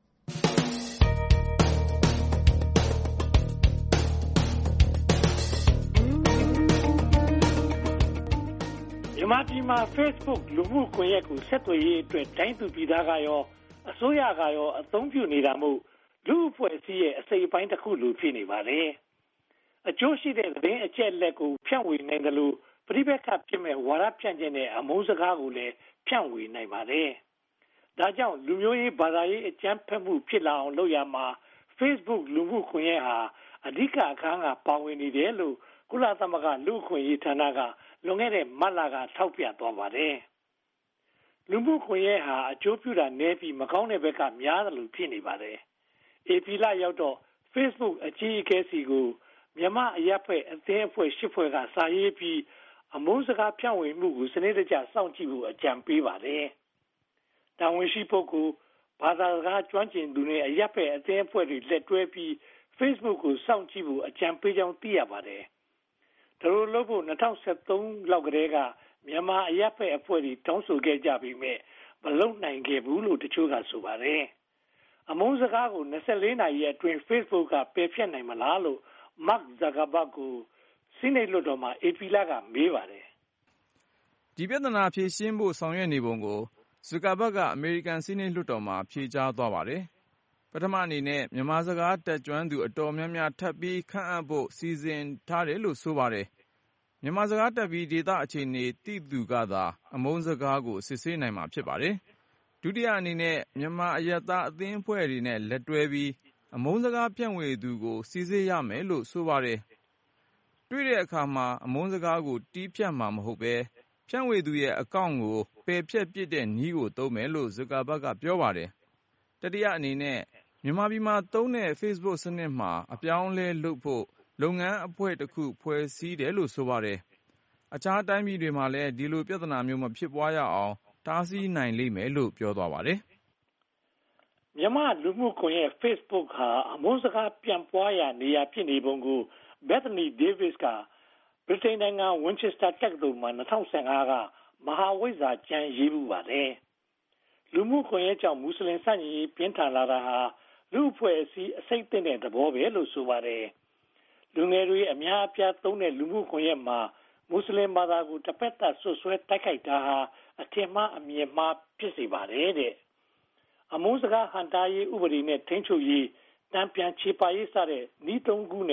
မြန်မာပြည်မှာ Facebook လူမှုကွန်ရက်ကိုဆက်သွယ်ရေးအတွက်တိုင်းသူပြည်သားကရောအစိုးရကရောအသုံးပြုနေတာမို့လူအဖွဲ့အစည်းရဲ့အစိပ်အပိုင်းတစ်ခုလိုဖြစ်နေပါတယ်။အကျိုးရှိတဲ့သတင်းအချက်အလက်ကိုဖြန့်ဝေနိုင်တယ်လို့ပြိပက္ခဖြစ်မဲ့ဝါဒဖြန့်ခြင်းနဲ့အမုန်းစကားကိုလည်းဖြန့်ဝေနိုင်ပါတယ်။ဒါကြောင့်လူမျိုးရေးဘာသာရေးအကြမ်းဖက်မှုဖြစ်လာအောင်လုပ်ရမှာ Facebook လူမှုကွန်ရက်ဟာအဓိကအခန်းကပါဝင်နေတယ်လို့ကုလသမဂ္ဂလူ့အခွင့်အရေးဌာနကလွန်ခဲ့တဲ့မတ်လကထောက်ပြသွားပါတယ်။လူမှုကွန်ရက်ဟာအကျိုးပြုတာနည်းပြီးမကောင်းတဲ့ဘက်ကများတယ်လို့ဖြစ်နေပါတယ်။ AP လရောက်တော့ Facebook အကြီးအကဲစီကိုမြန်မာအရပ်ဖက်အသင်းအဖွဲ့10ဖွဲ့ကစာရေးပြီးအမုန်းစကားဖြန့်ဝေမှုကိုစနစ်တကျစောင့်ကြည့်ဖို့အကြံပေးပါတယ်။တာဝန်ရှိပုဂ္ဂိုလ်ဘာသာစကားကျွမ်းကျင်သူတွေအရပ်ဖက်အသင်းအဖွဲ့တွေလက်တွဲပြီး Facebook ကိုစောင့်ကြည့်ဖို့အကြံပေးကြောင်းသိရပါတယ်။ဒါလိုလုပ်ဖို့2013လောက်ကတည်းကမြန်မာအရပ်ဖက်အဖွဲ့တွေတောင်းဆိုခဲ့ကြပြီးမြဲမလုပ်နိုင်ခဲ့ဘူးလို့တချို့ကဆိုပါတယ်။အမုန်းစကားကို24နာရီအတွင်း Facebook ကပယ်ဖျက်နိုင်မလားလို့ Mark Zuckerberg ကိုစီးနိတ်လွှတ်တော်မှာ AP လကမေးပါတယ်။ဒီပြဿနာဖြေရှင်းဖို့ဆောင်ရွက်နေပုံကို Zuckerberg ကအမေရိကန်စီးနိတ်လွှတ်တော်မှာဖြေကြားသွားပါတယ်။ပထမအနေနဲ့မြန်မာစကားတက်ကျွမ်းသူအတော်များများထပ်ပြီးခန့်အပ်ဖို့စီစဉ်ထားတယ်လို့ဆိုပါတယ်။မြန်မာစကားတက်ပြီးဒေသအခြေအနေသိသူကသာအမုန်းစကားကိုစစ်ဆေးနိုင်မှာဖြစ်ပါတယ်။ဒုတိယအနေနဲ့မြန်မာအရပ်သားအသင်းအဖွဲ့တွေနဲ့လက်တွဲပြီးအမုန်းစကားဖြန့်ဝေသူကိုစီစစ်ရမယ်လို့ဆိုပါတယ်။တွေ့တဲ့အခါမှာအမုန်းစကားကိုတီးဖြတ်မှာမဟုတ်ပဲဖြန့်ဝေသူရဲ့အကောင့်ကိုပယ်ဖျက်ပစ်တဲ့နည်းကိုသုံးမယ်လို့Zuckerbergကပြောပါတယ်။တတိယအနေနဲ့မြန်မာပြည်မှာသုံးတဲ့ Facebook စနစ်မှာအပြောင်းအလဲလုပ်ဖို့လုပ်ငန်းအဖွဲ့တစ်ခုဖွဲ့စည်းတယ်လို့ဆိုပါတယ်။အခြားတိုင်းပြည်တွေမှာလည်းဒီလိုပြဿနာမျိုးမဖြစ်ပွားရအောင်တားဆီးနိုင်လိမ့်မယ်လို့ပြောသွားပါတယ်။မြန်မာလူမှုကွန်ရက် Facebook ဟာအမုန်းစကားပြန့်ပွားရာနေရာဖြစ်နေပုံကို Bethany Davis ကဗြိတိန်နိုင်ငံ Winchester တက္ကသိုလ်မှာ2015ကမဟာဝိဇ္ဇာကျမ်းရေးမှုပါတယ်။လူမှုကွန်ရက်ကြောင့်မွတ်စလင်ဆန့်ကျင်ရေးပြင်းထန်လာတာဟာလူအဖွဲ့အစည်းအစိတ်အသင့်တဲ့သဘောပဲလို့ဆိုပါတယ်။လူငယ်တွေအများအပြားသုံးတဲ့လူမှုကွန်ရက်မှာမွတ်စလင်ဘာသာကိုတစ်ဖက်သက်ဆွဆွဲတိုက်ခိုက်တာဟာအထင်မှားအမြင်မှားဖြစ်စေပါတယ်တဲ့အမုန်းစကားဟန်တာရေးဥပဒေနဲ့ထိန်းချုပ်ရေးတံပြန်ချေပရေးစတဲ့ဤသုံးခုနဲ့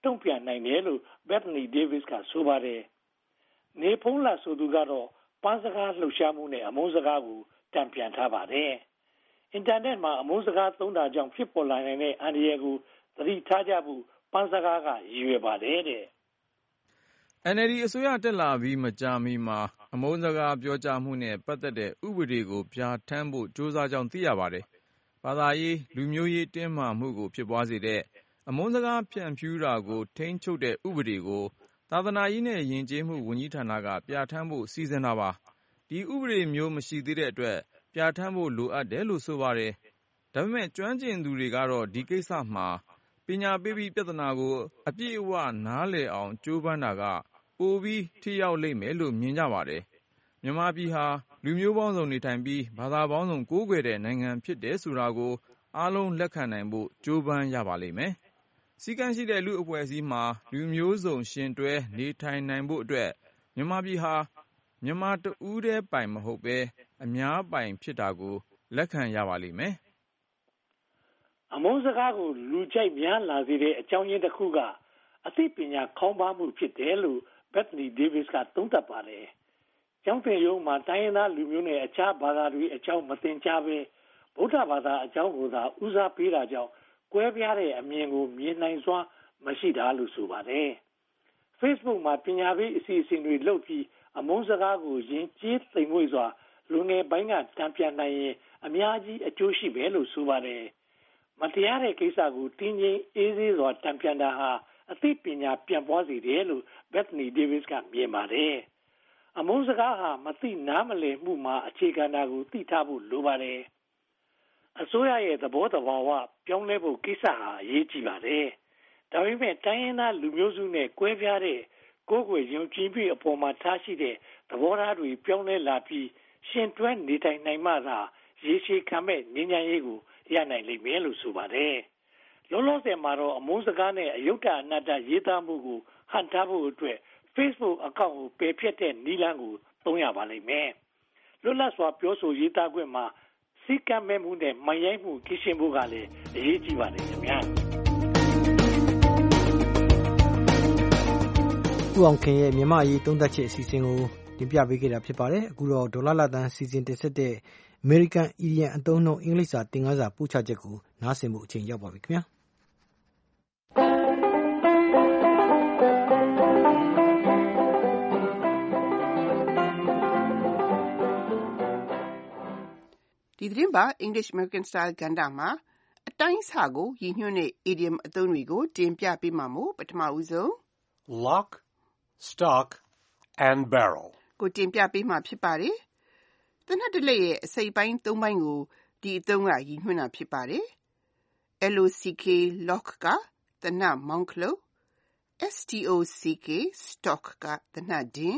တုံ့ပြန်နိုင်တယ်လို့ Bethany Davis ကဆိုပါတယ်။နေဖုံးလဆိုသူကတော့ပန်းစကားလှုပ်ရှားမှုနဲ့အမုန်းစကားကိုတံပြန်ထားပါတယ်။အင်တာနက်မှာအမုန်းစကားသုံးတာကြောင့်ဖြစ်ပေါ်လာနိုင်တဲ့အန္တရာယ်ကိုသတိထားကြဖို့ပန်းစကားကရည်ရွယ်ပါတယ်တဲ့။ NLD အစိုးရတက်လာပြီးမကြာမီမှာအမုန်းစကားပြောကြားမှုနဲ့ပတ်သက်တဲ့ဥပဒေကိုပြဋ္ဌာန်းဖို့ကြိုးစားကြောင်းသိရပါတယ်။ဘာသာရေးလူမျိုးရေးတင်းမာမှုကိုဖြစ်ပွားစေတဲ့အမုန်းစကားဖြန့်ဖြူးတာကိုထိန်းချုပ်တဲ့ဥပဒေကိုသာသနာရေးနဲ့ယဉ်ကျေးမှုဝန်ကြီးဌာနကပြဋ္ဌာန်းဖို့စီစဉ်တာပါ။ဒီဥပဒေမျိုးမရှိသေးတဲ့အတွက်ပြဋ္ဌာန်းဖို့လိုအပ်တယ်လို့ဆိုပါတယ်။ဒါပေမဲ့ကျွမ်းကျင်သူတွေကတော့ဒီကိစ္စမှာပညာပေးပြီးပြဿနာကိုအပြည့်အဝနားလည်အောင်ကြိုးပမ်းတာကပိုပြီးထိရောက်လိမ့်မယ်လို့မြင်ကြပါတယ်။မြန်မာပြည်ဟာလူမျိုးပေါင်းစုံနေထိုင်ပြီးဘာသာပေါင်းစုံကိုးကွယ်တဲ့နိုင်ငံဖြစ်တယ်ဆိုတာကိုအားလုံးလက်ခံနိုင်ဖို့ကြိုးပမ်းရပါလိမ့်မယ်။စည်းကမ်းရှိတဲ့လူအဖွဲ့အစည်းမှာလူမျိုးစုံရှင်တွဲနေထိုင်နိုင်ဖို့အတွက်မြန်မာပြည်ဟာမြန်မာတဦးတည်းပိုင်မဟုတ်ဘဲအများပိုင်ဖြစ်တာကိုလက်ခံရပါလိမ့်မယ်။အမုန်းစကားကိုလူကြိုက်များလာစေတဲ့အကြောင်းရင်းတစ်ခုကအသိပညာခေါင်းပါမှုဖြစ်တယ်လို့ Bethany Davis ကသုံးသပ်ပါတယ်။ကျောင်းသင်ရိုးမှာတိုင်းရင်းသားလူမျိုးနဲ့အခြားဘာသာတွေအကြောင်းမသင်ကြားဘဲဗုဒ္ဓဘာသာအကြောင်းကိုသာဦးစားပေးတာကြောင့်ကွဲပြားတဲ့အမြင်ကိုမြင်နိုင်စွမ်းမရှိတာလို့ဆိုပါတယ်။ Facebook မှာပညာပေးအစီအစဉ်တွေလုပ်ပြီးအမုန်းစကားကိုယဉ်ကျေးသိမ်မွေ့စွာလူငယ်ပိုင်းကတံပြန်နိုင်ရင်အများကြီးအကျိုးရှိမယ်လို့ဆိုပါတယ်။မတရားတဲ့ကိစ္စကိုတင်းကျပ်အေးဆေးစွာတံပြန်တာဟာအသိပညာပြန့်ပွားစေတယ်လို့ Bethany Davis ကမြင်ပါတယ်။အမုန်းစကားဟာမသိနားမလည်မှုမှာအခြေခံတာကိုသိထားဖို့လိုပါတယ်။အစိုးရရဲ့သဘောတဘာဝပြောင်းလဲဖို့ကိစ္စဟာအရေးကြီးပါတယ်။ဒါပေမဲ့တိုင်းရင်းသားလူမျိုးစုနဲ့ကွဲပြားတဲ့ကိုယ်ကိုယ်ယုံကြည်ပြီးအပေါ်မှာထားရှိတဲ့သဘောထားတွေပြောင်းလဲလာပြီးရှင်တွဲနေထိုင်နိုင်မှသာရေရှည်ခံမဲ့ငြိမ်းချမ်းရေးကိုရနိုင်လိမ့်မယ်လို့ဆိုပါတယ်။လောလောဆယ်မှာတော့အမုန်းစကားနဲ့အယုဒ္ဓအနတ္တရေးသားမှုကိုဟန့်တားဖို့အတွက် Facebook အကောင့်ကိုပယ်ဖျက်တဲ့နည်းလမ်းကိုသုံးရပါလိမ့်မယ်။လွတ်လပ်စွာပြောဆိုရေးသားခွင့်မှာစည်းကမ်းမဲ့မှုနဲ့မယိုင်းမှုကင်းရှင်းဖို့ကလည်းအရေးကြီးပါတယ်ခင်ဗျာ။ဦးအောင်ခင်ရဲ့မြန်မာရေးသုံးသပ်ချက်အစီအစဉ်ကိုတင်ပြပေးခဲ့တာဖြစ်ပါတယ်။အခုတော့ဒေါ်လာလတန်းစီစဉ်တင်ဆက်တဲ့ American Indian အသုံးအနှုန်းအင်္ဂလိပ်စာသင်ခန်းစာပို့ချချက်ကိုနားဆင်ဖို့အချိန်ရောက်ပါပြီခင်ဗျာဒီသတင်းပါ English American Style ကဏ္ဍမှာအတိုင်းအဆကိုရည်ညွှန်းတဲ့ idiom အသုံးတွေကိုတင်ပြပေးမှာမို့ပထမဦးဆုံး lock, stock and barrel ကိုတင်ပြပေးမှာဖြစ်ပါတယ်။သေနတ်တစ်လက်ရဲ့အစိပ်ပိုင်း၃ပိုင်းကိုဒီအသုံးကရည်ညွှန်းတာဖြစ်ပါတယ်။ LOCK lock ကသေနတ်မောင်းခလုတ် STOCK stock ကသေနတ်ဒင်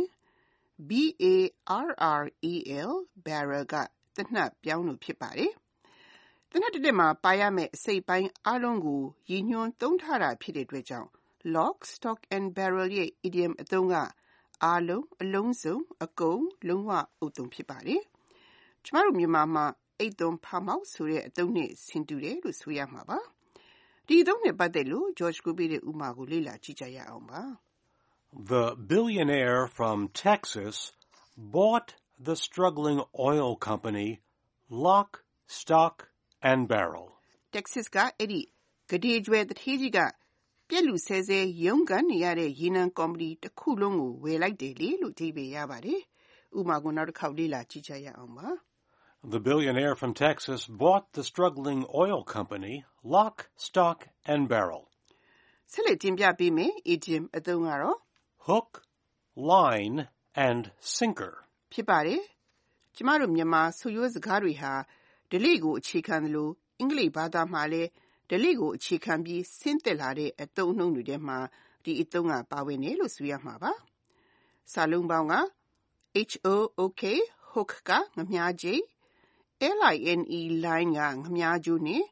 BARREL barrel ကသေနတ်ပြောင်းလို့ဖြစ်ပါတယ်။သေနတ်တစ်လက်မှာပါရမယ့်အစိပ်ပိုင်းအားလုံးကိုရည်ညွှန်းသုံးထားတာဖြစ်တဲ့အတွက်ကြောင့် lock, stock and barrel ရဲ့ idiom အသုံးကအားလုံးအလုံးစုံအကုန်လုံးဝဥသုံးဖြစ်ပါတယ်။ကျမတို့မြန်မာမှာအိတ်သွန်ဖာမောက်ဆိုတဲ့အသုံးနဲ့ဆင်တူတယ်လို့ဆိုရမှာပါ။ဒီအသုံးနဲ့ပတ်သက်လို့ George ကိုပေးတဲ့ဥပမာကိုလေ့လာကြည့်ကြရအောင်ပါ။ The billionaire from Texas bought the struggling oil company lock, stock and barrel. Texas ကအဲ့ဒီဂဒေကျွဲတထေးကြီးကပြက်လူဆဲဆဲရုန်းကန်နေရတဲ့ရေနံကုမ္ပဏီတစ်ခုလုံးကိုဝယ်လိုက်တယ်လေလို့အဓိပ္ပာယ်ရပါတယ်။ဥပမာကိုနောက်တစ်ခေါက်လေ့လာကြည့်ကြရအောင်ပါ။ The billionaire from Texas bought the struggling oil company lock, stock and barrel. ဆက်လက်တင်ပြပေးမယ် idiom အသုံးကတော့ hook, line and sinker ဖြစ်ပါတယ်။ကျမတို့မြန်မာဆိုရိုးစကားတွေဟာဓလေ့ကိုအခြေခံသလိုအင်္ဂလိပ်ဘာသာမှာလည်းဓလေ့ကိုအခြေခံပြီးဆင်းသက်လာတဲ့အသုံးအနှုန်းတွေထဲမှာဒီအသုံးကပါဝင်တယ်လို့ဆိုရမှာပါ။စာလုံးပေါင်းက HOOK hook ကငမြားကြိတ် LINE line ကငမြားကြိုးနဲ့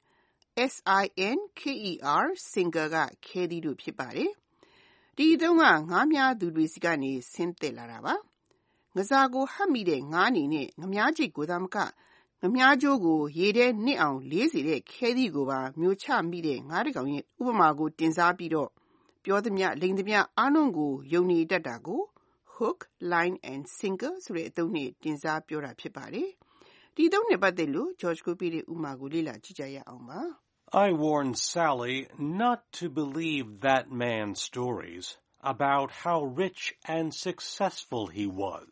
SINKER sinker ကခဲသီးတို့ဖြစ်ပါတယ်။ဒီအသုံးကငါးများသူတွေစီကနေဆင်းသက်လာတာပါ။ငစားကိုဟပ်မိတဲ့ငါးအနေနဲ့ငမြားကြိတ်ကိုသာမကငမြားကြိုးကိုရေထဲနစ်အောင်လေးစေတဲ့ခဲသီးကိုပါမျိုးချမိတဲ့ငါးတစ်ကောင်ရဲ့ဥပမာကိုတင်စားပြီးတော့ပြောသမျှလိမ်သမျှအားလုံးကိုယုံနေတတ်တာကို hook, line and sinker ဆိုတဲ့အသုံးနဲ့တင်စားပြောတာဖြစ်ပါတယ်။ဒီအသုံးနဲ့ပတ်သက်လို့ George ကိုပြတဲ့ဥပမာကိုလေ့လာကြည့်ကြရအောင်ပါ I warned Sally not to believe that man's stories about how rich and successful he was.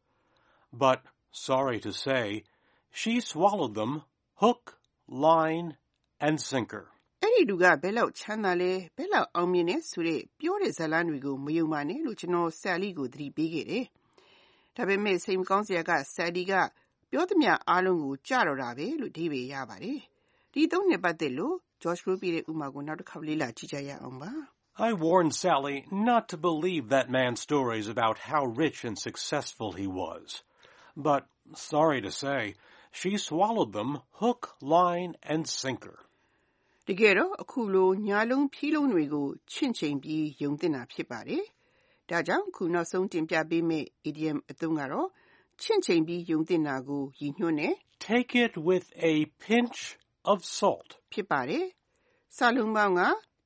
But, sorry to say, she swallowed them hook, line, and sinker. အဲ့ဒီလူကဘယ်လောက်ချမ်းသာလဲဘယ်လောက်အောင်မြင်နေဆိုတဲ့ပြောတဲ့ဇာတ်လမ်းတွေကိုမယုံပါနဲ့လို့ကျွန်တော် Sally ကိုသတိပေးခဲ့တယ်။ဒါပေမဲ့စိတ်မကောင်းစရာက Sally ကပြောသမျှအားလုံးကိုကြတော့တာပဲလို့အဓိပ္ပာယ်ရပါတယ်။ဒီသုံးနဲ့ပတ်သက်လို့ George ကိုပြတဲ့ဥပမာကိုနောက်တစ်ခါလေ့လာကြည့်ကြရအောင်ပါ I warned Sally not to believe that man's stories about how rich and successful he was. But, sorry to say, she swallowed them hook, line, and sinker. တကယ်တော့အခုလိုညာလုံးဖြီးလုံးတွေကိုချင့်ချိန်ပြီးယုံသင့်တာဖြစ်ပါတယ်။ဒါကြောင့်ခုနောက်ဆုံးတင်ပြပေးမယ့် idiom အသုံးကတော့ချင့်ချိန်ပြီးယုံသင့်တာကိုရည်ညွှန်းတဲ့ Take it with a pinch of salt. ဖြစ်ပါတယ်။စာလုံးပေါင်းက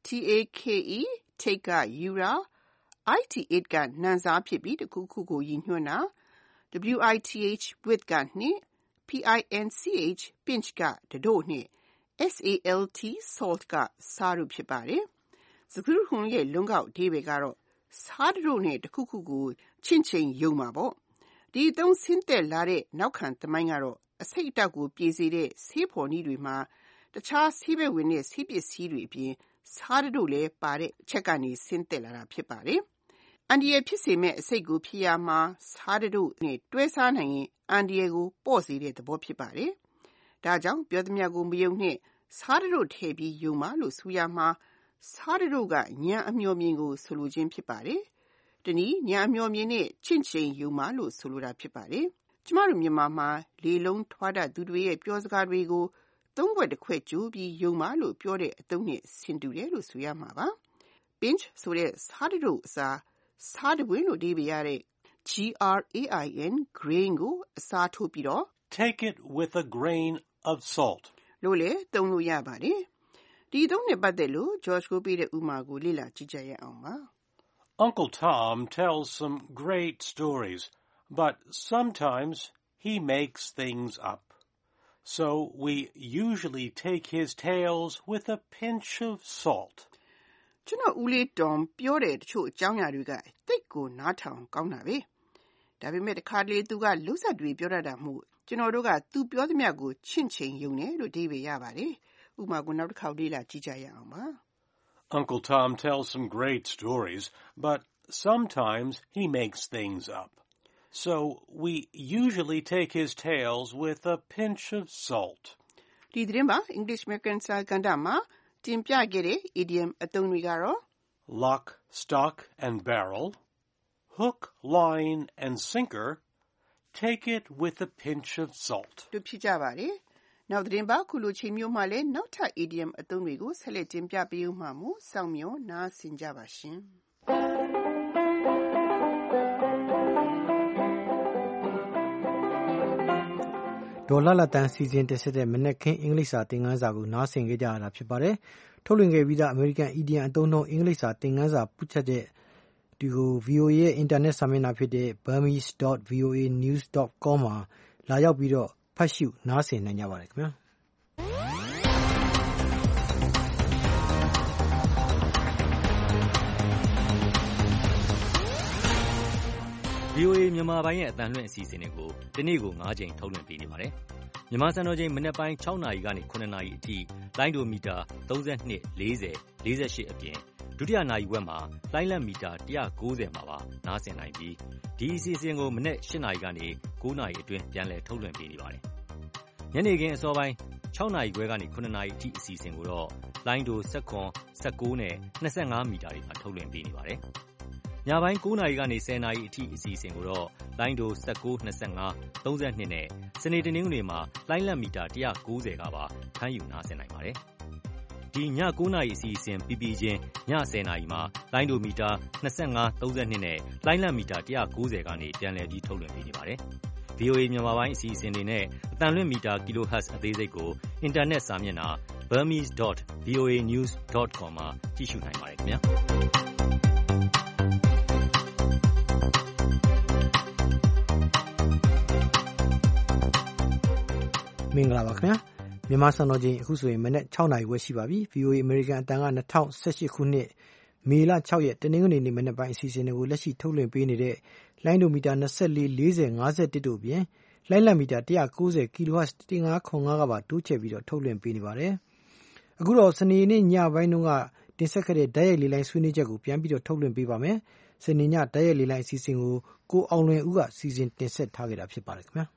T-A-K-E, take ကယူတာ IT-8 ကနန်းစားဖြစ်ပြီးတစ်ခုခုကိုရည်ညွှန်းတာ W-I-T-H, with ကနှစ် P-I-N-C-H, pinch ကတတို့နှစ်S-A-L-T, salt ကစားလို့ဖြစ်ပါတယ်။စကားခုံရဲ့လုံကောက်အဓိပ္ပာယ်ကတော့စားတို့နဲ့တစ်ခုခုကိုချင့်ချိန်ယုံမှာပေါ့။ဒီအသုံးဆင်းသက်လာတဲ့နောက်ခံသမိုင်းကတော့အစိတ်အတောက်ကိုပြေစေတဲ့ဆေးဖော်နည်းတွေမှာတခြားဆေးဘက်ဝင်တဲ့ဆေးပစ္စည်းတွေအပြင်စားတို့လည်းပါတဲ့အချက်ကနေဆင်းသက်လာတာဖြစ်ပါတယ်။အန်ဒီရဲ့ဖြစ်စေမဲ့အစိတ်ကိုဖြစ်ရမှာစားတို့နဲ့တွဲစားနိုင်ရင်အန်ဒီရဲ့ကိုပေါ့စေတဲ့သဘောဖြစ်ပါတယ်။ဒါကြောင့်ပြောသမျှကိုမယုံနဲ့စားတို့ထည့်ပြီးယုံမှလို့ဆိုရမှာစားတို့ကဉာဏ်အမျှော်မြင်ကိုဆိုလိုခြင်းဖြစ်ပါတယ်။ဒီနည်းဉာဏ်အမျှော်မြင်နဲ့ချင့်ချိန်ယုံမှလို့ဆိုလိုတာဖြစ်ပါတယ်။ကျမတို့မြန်မာမှာလေလုံးထွားတတ်သူတွေရဲ့ပြောစကားတွေကိုသုံးခွက်တစ်ခွက်ကျိုးပြီးယုံမှလို့ပြောတဲ့အသုံးနဲ့ဆင်တူတယ်လို့ဆိုရမှာပါ။ pinch ဆိုတဲ့စားတို့အစားစားတပွင့်လို့အဓိပ္ပာယ်ရတဲ့ G-R-A-I-N, grain ကိုအစားထိုးပြီးတော့ Take it with a grain of salt. လို့လေသုံးလို့ရပါတယ်။ဒီသုံးနဲ့ပတ်သက်လို့ George ကိုပြတဲ့ဥပမာကိုလေ့လာကြည့်ကြရအောင်ပါ Uncle Tom tells some great stories, but sometimes he makes things up. So we usually take his tales with a pinch of salt. ကျွန်တော်ဦးလေးတော်ပြောတဲ့တချို့အကြောင်းအရာတွေကတိတ်ကိုနားထောင်ကောင်းတာပဲ။ဒါပေမဲ့တခါတလေသူကလူဆက်တွေပြောတတ်တာမို့ကျွန်တော်တို့ကသူပြောသမျှကိုချင့်ချိန်ယုံတယ်လို့အဓိပ္ပာယ်ရပါတယ်။ဥပမာကိုနောက်တစ်ခါလေ့လာကြည့်ကြရအောင်ပါ Uncle Tom tells some great stories, but sometimes he makes things up. So we usually take his tales with a pinch of salt. ဒီသတင်းမှာ English American စာကဏ္ဍမှာတင်ပြခဲ့တဲ့ idiom အသုံးတွေကတော့ Lock, stock and barrel, hook, line and sinker, take it with a pinch of salt. တို့ဖြစ်ကြပါတယ်။နောက်သတင်းပါခုလိုချိန်မျိုးမှလည်းနောက်ထပ် idiom အသုံးတွေကိုဆက်လက်တင်ပြပေးဦးမှာမို့စောင့်မျှော်နားဆင်ကြပါရှင်။ဒေါ်လာလတန်စီစဉ်တက်ဆက်တဲ့မနက်ခင်းအင်္ဂလိပ်စာသင်ခန်းစာကိုနားဆင်ကြရတာဖြစ်ပါတယ်။ထုတ်လွှင့်ခဲ့ပြီးသားအမေရိကန်အီဒီယံအသုံးနှုန်းအင်္ဂလိပ်စာသင်ခန်းစာပို့ချက်တဲ့ဒီကို VOA ရဲ့အင်တာနက်စာမျက်နှာဖြစ်တဲ့ burmese.voanews.com မှာလာရောက်ပြီးတော့ဖတ်ရှုနားဆင်နိုင်ကြပါတယ်ခင်ဗျာ။ VOA မြန်မာပိုင်းရဲ့အသံလွှင့်အစီအစဉ်တွေကိုဒီနေ့ကို9ချိန်ထုတ်လွှင့်ပေးနေပါတယ်။မြန်မာစံတော်ချိန်မနက်ပိုင်း6နာရီကနေ9နာရီအထိလိုင်းဒိုမီတာ32 40 48အပြင်ဒုတိယနာရီဝက်မှာလိုင်းလက်မီတာ190မှာပါနားဆင်နိုင်ပြီးဒီအစီအစဉ်ကိုမနက်8နာရီကနေ9နာရီအတွင်းပြန်လည်ထုတ်လွှင့်ပေးနေပါတယ်။ညနေခင်းအစောပိုင်း6နာရီခွဲကနေ9နာရီအထိအစီအစဉ်ကိုတော့လိုင်းဒို19 19နဲ့25မီတာတွေမှာထုတ်လွှင့်ပေးနေပါတယ်။ညပိုင်း9နာရီကနေ10နာရီအထိအစီအစဉ်ကိုတော့လိုင်းဒို19 25 32နဲ့စနေတနင်္ဂနွေမှာလိုင်းလက်မီတာ190ကပါဖမ်းယူနားဆင်နိုင်ပါတယ်။ဒီည9နာရီအစီအစဉ်ပြီးပြီးချင်းည10နာရီမှာလိုင်းဒိုမီတာ25 32နဲ့လိုင်းလက်မီတာ190ကနေပြန်လည်ပြီးထုတ်လွှင့်ပေးနေပါတယ်။ VOA မြန်မာပိုင်းအစီအစဉ်တွေနဲ့အသံလွှင့်မီတာ kHz အသေးစိတ်ကိုအင်တာနက်စာမျက်နှာ burmese.voanews.com မှာကြည့်ရှုနိုင်ပါတယ်ခင်ဗျာ။င်္ဂလာပါခင်ဗျာမြန်မာစံတော်ချိန်အခုဆိုရင်မနေ့6နာရီဝက်ရှိပါပြီ VOA American အတန်က2018ခုနှစ်မေလ6ရက်တနင်္ဂနွေနေ့မနေ့ပိုင်းအစီအစဉ်တွေကိုလက်ရှိထုတ်လွှင့်ပေးနေတဲ့လိုင်းဒိုမီတာ24 40 51တို့ပြင်လိုင်းလံမီတာ190 kHz 1505ကပါတိုးချဲ့ပြီးတော့ထုတ်လွှင့်ပေးနေပါတယ်အခုတော့စနေနေ့ညပိုင်းတုန်းကတင်ဆက်ခဲ့တဲ့ဓာတ်ရိုက်လေးလိုင်းဆွေးနွေးချက်ကိုပြန်ပြီးတော့ထုတ်လွှင့်ပေးပါမယ်စနေညဓာတ်ရိုက်လေးလိုင်းအစီအစဉ်ကိုအောင်လွင်ဦးကစီစဉ်တင်ဆက်ထားခဲ့တာဖြစ်ပါတယ်ခင်ဗျာ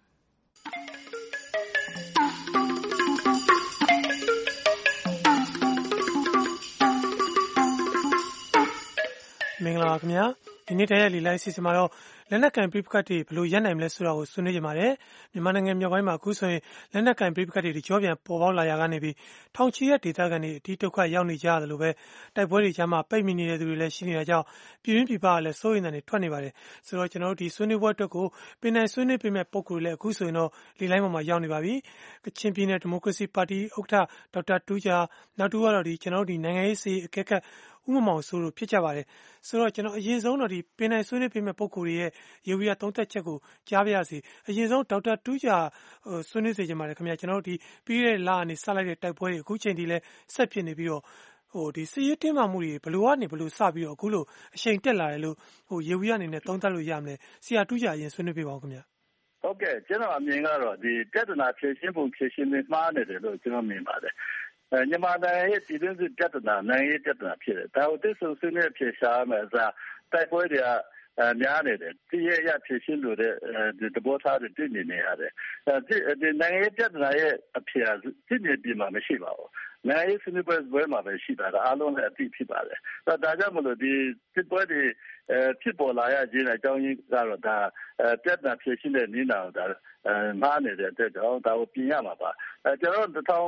မင်္ဂလာပါခင်ဗျာဒီနေ့တရက်လီလိုက်စီစဉ်မှာတော့လက်နက်ကန်ပြပခတ်တွေဘယ်လိုရပ်နိုင်မလဲဆိုတာကိုဆွေးနွေးကြပါတယ်မြန်မာနိုင်ငံမြောက်ပိုင်းမှာအခုဆိုရင်လက်နက်ကန်ပြပခတ်တွေကြောပြန်ပေါ်ပေါက်လာရကနေပြီးထောင်ချီတဲ့ဒေသခံတွေအတီးဒုက္ခရောက်နေကြရတယ်လို့ပဲတိုက်ပွဲတွေကြားမှာပိတ်မိနေတဲ့သူတွေလည်းရှိနေတာကြောင့်ပြည်တွင်းပြည်ပကလည်းစိုးရိမ်နေထွက်နေပါတယ်ဆိုတော့ကျွန်တော်တို့ဒီဆွေးနွေးပွဲအတွက်ကိုပင်နိုင်ဆွေးနွေးပေးမဲ့ပုံကိုယ်လည်းအခုဆိုရင်တော့လီလိုက်ပေါ်မှာရောက်နေပါပြီကချင်ပြည်နယ်ဒီမိုကရေစီပါတီဥက္ကဋ္ဌဒေါက်တာတူးဂျာနောက်တူကတော့ဒီကျွန်တော်တို့ဒီနိုင်ငံရေးစီအကဲခတ်ဥမမောင်ဆိုလို့ဖြစ်ကြပါတယ်ဆိုတော့ကျွန်တော်အရင်ဆုံးတော့ဒီပင်နိုင်ဆွေးနွေးပေးမဲ့ပုံကိုယ်ရဲ့ရေဝီယာသုံးသက်ချက်ကိုကြားပြရစီအရင်ဆုံးဒေါက်တာတူးဂျာဆွေးနွေးစေချင်ပါတယ်ခင်ဗျာကျွန်တော်တို့ဒီပြီးတဲ့လအနေစလိုက်တဲ့တိုက်ပွဲတွေအခုချိန်ထိလည်းဆက်ဖြစ်နေပြီးတော့ဒီစီးရဲတင်းမာမှုတွေဘလို့ကနေဘလို့စပြီးတော့အခုလို့အချိန်တက်လာတယ်လို့ရေဝီယာအနေနဲ့သုံးသပ်လို့ရမယ်ဆရာတူးဂျာအရင်ဆွေးနွေးပေးပါဦးခင်ဗျာဟုတ်ကဲ့ကျွန်တော်အမြင်ကတော့ဒီပြဿနာဖြေရှင်းပုံဖြေရှင်းနေမှားနေတယ်လို့ကျွန်တော်မြင်ပါတယ်မြန်မာနိုင်ငံရဲ့ပြည်တွင်းစစ်ပြဿနာနိုင်ငံရေးပြဿနာဖြစ်တယ်ဒါကိုသိဆိုဆွေးနွေးဖြေရှားမယ်ဆိုတိုက်ပွဲတွေကများနေတယ်ဒီရဲ့ရဖြေရှင်းလို့တဲ့သဘောထားတွေတွေ့နေရတယ်ဒီနိုင်ငံရေးပြဿနာရဲ့အဖြေစစ်မြေပြင်မှာမရှိပါဘူးနိုင်ငံရေးဆွေးနွေးပွဲမှာပဲရှိတာအားလုံးလည်းအသိဖြစ်ပါတယ်ဒါကြောင့်မလို့ဒီစစ်ပွဲတွေဖြစ်ပေါ်လာရခြင်းအကြောင်းရင်းကတော့ဒါပြဿနာဖြေရှင်းတဲ့နည်းနာဒါမှားနေတဲ့အတွက်ကြောင့်ဒါကိုပြင်ရမှာပါကျွန်တော်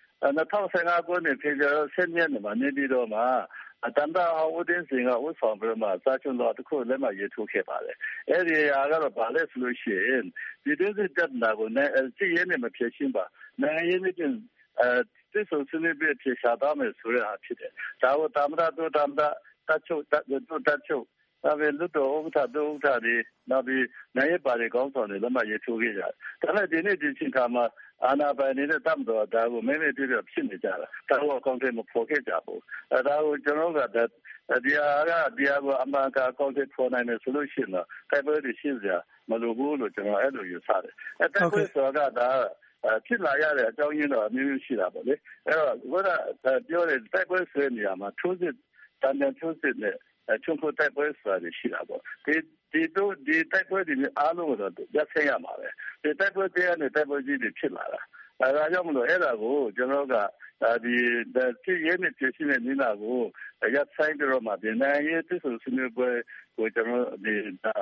2015ခုနှစ်ဖေဖော်ဝါရီ10ရက်နေ့မှာနေပြည်တော်မှာတန်တာဟောဦးတင်စင်ကဥဆောင်ပြီးမှစာချုပ်တော်တစ်ခုလက်မှတ်ရေးထိုးခဲ့ပါတယ်အဲ့ဒီအရာကတော့ဘာလဲဆိုလို့ရှိရင်ဒီဒုစစ်တပ်နာကိုစစ်ရေးနဲ့မဖြေရှင်းပါနိုင်ငံရေးနဲ့စစ်ဆိုစနစ်ပြဖြေရှားသားမယ်ဆိုရတာဖြစ်တယ်ဒါကိုတမရတို့တမရတချုပ်ဒါပေမဲ့လူတော်ဥက္ကဋ္ဌတို့ဥက္ကဋ္ဌတွေနောက်ပြီးနိုင်ငံပါတီကောင်းဆောင်တွေလက်မှတ်ရေးထိုးခဲ့ကြတယ်ဒါနဲ့ဒီနေ့ဒီချိန်ခါမှာအာဏာပိုင်နေတဲ့တပ်မတော်ဒါကိုမဲမဲပြပြဖြစ်နေကြတာဒါကိုအကောင့်တွေမဖော်ခဲ့ကြဘူးဒါကိုကျွန်တော်ကဒီဟာကိုအမှန်ကအကောင့်တွေဖော်နိုင်တယ်ဆိုလို့ရှိရင်တော့တိုက်ပွဲတွေရှင်းစရာမလိုဘူးလို့ကျွန်တော်အဲ့လိုယူဆတယ်တိုက်ပွဲဆိုတာဒါဖြစ်လာရတဲ့အကြောင်းရင်းတော့အမျိုးမျိုးရှိတာပေါ့လေအဲ့တော့ဘုရားပြောတဲ့တိုက်ပွဲဆွေးနေရမှာထိုးစစ်တန်တန်ထိုးစစ်နဲ့ချုံဖို့တိုက်ပွဲဆိုတာရှိတာပေါ့ဒီတိုက်ပွဲတွေအားလုံးတော့ရပ်ဆဲရမှာပဲဒီတိုက်ပွဲတွေနဲ့တိုက်ပွဲကြီးတွေဖြစ်လာတာဒါကြောင့်မလို့အဲ့ဒါကိုကျွန်တော်ကဒီစစ်ရေးနဲ့ပြည်ရှိတဲ့နည်းနာကိုရပ်ဆိုင်ပြီးတော့မှဒီနိုင်ငံရေးသစ္စာဆွေးနွေးပွဲကိုကျွန်တော်ဒီ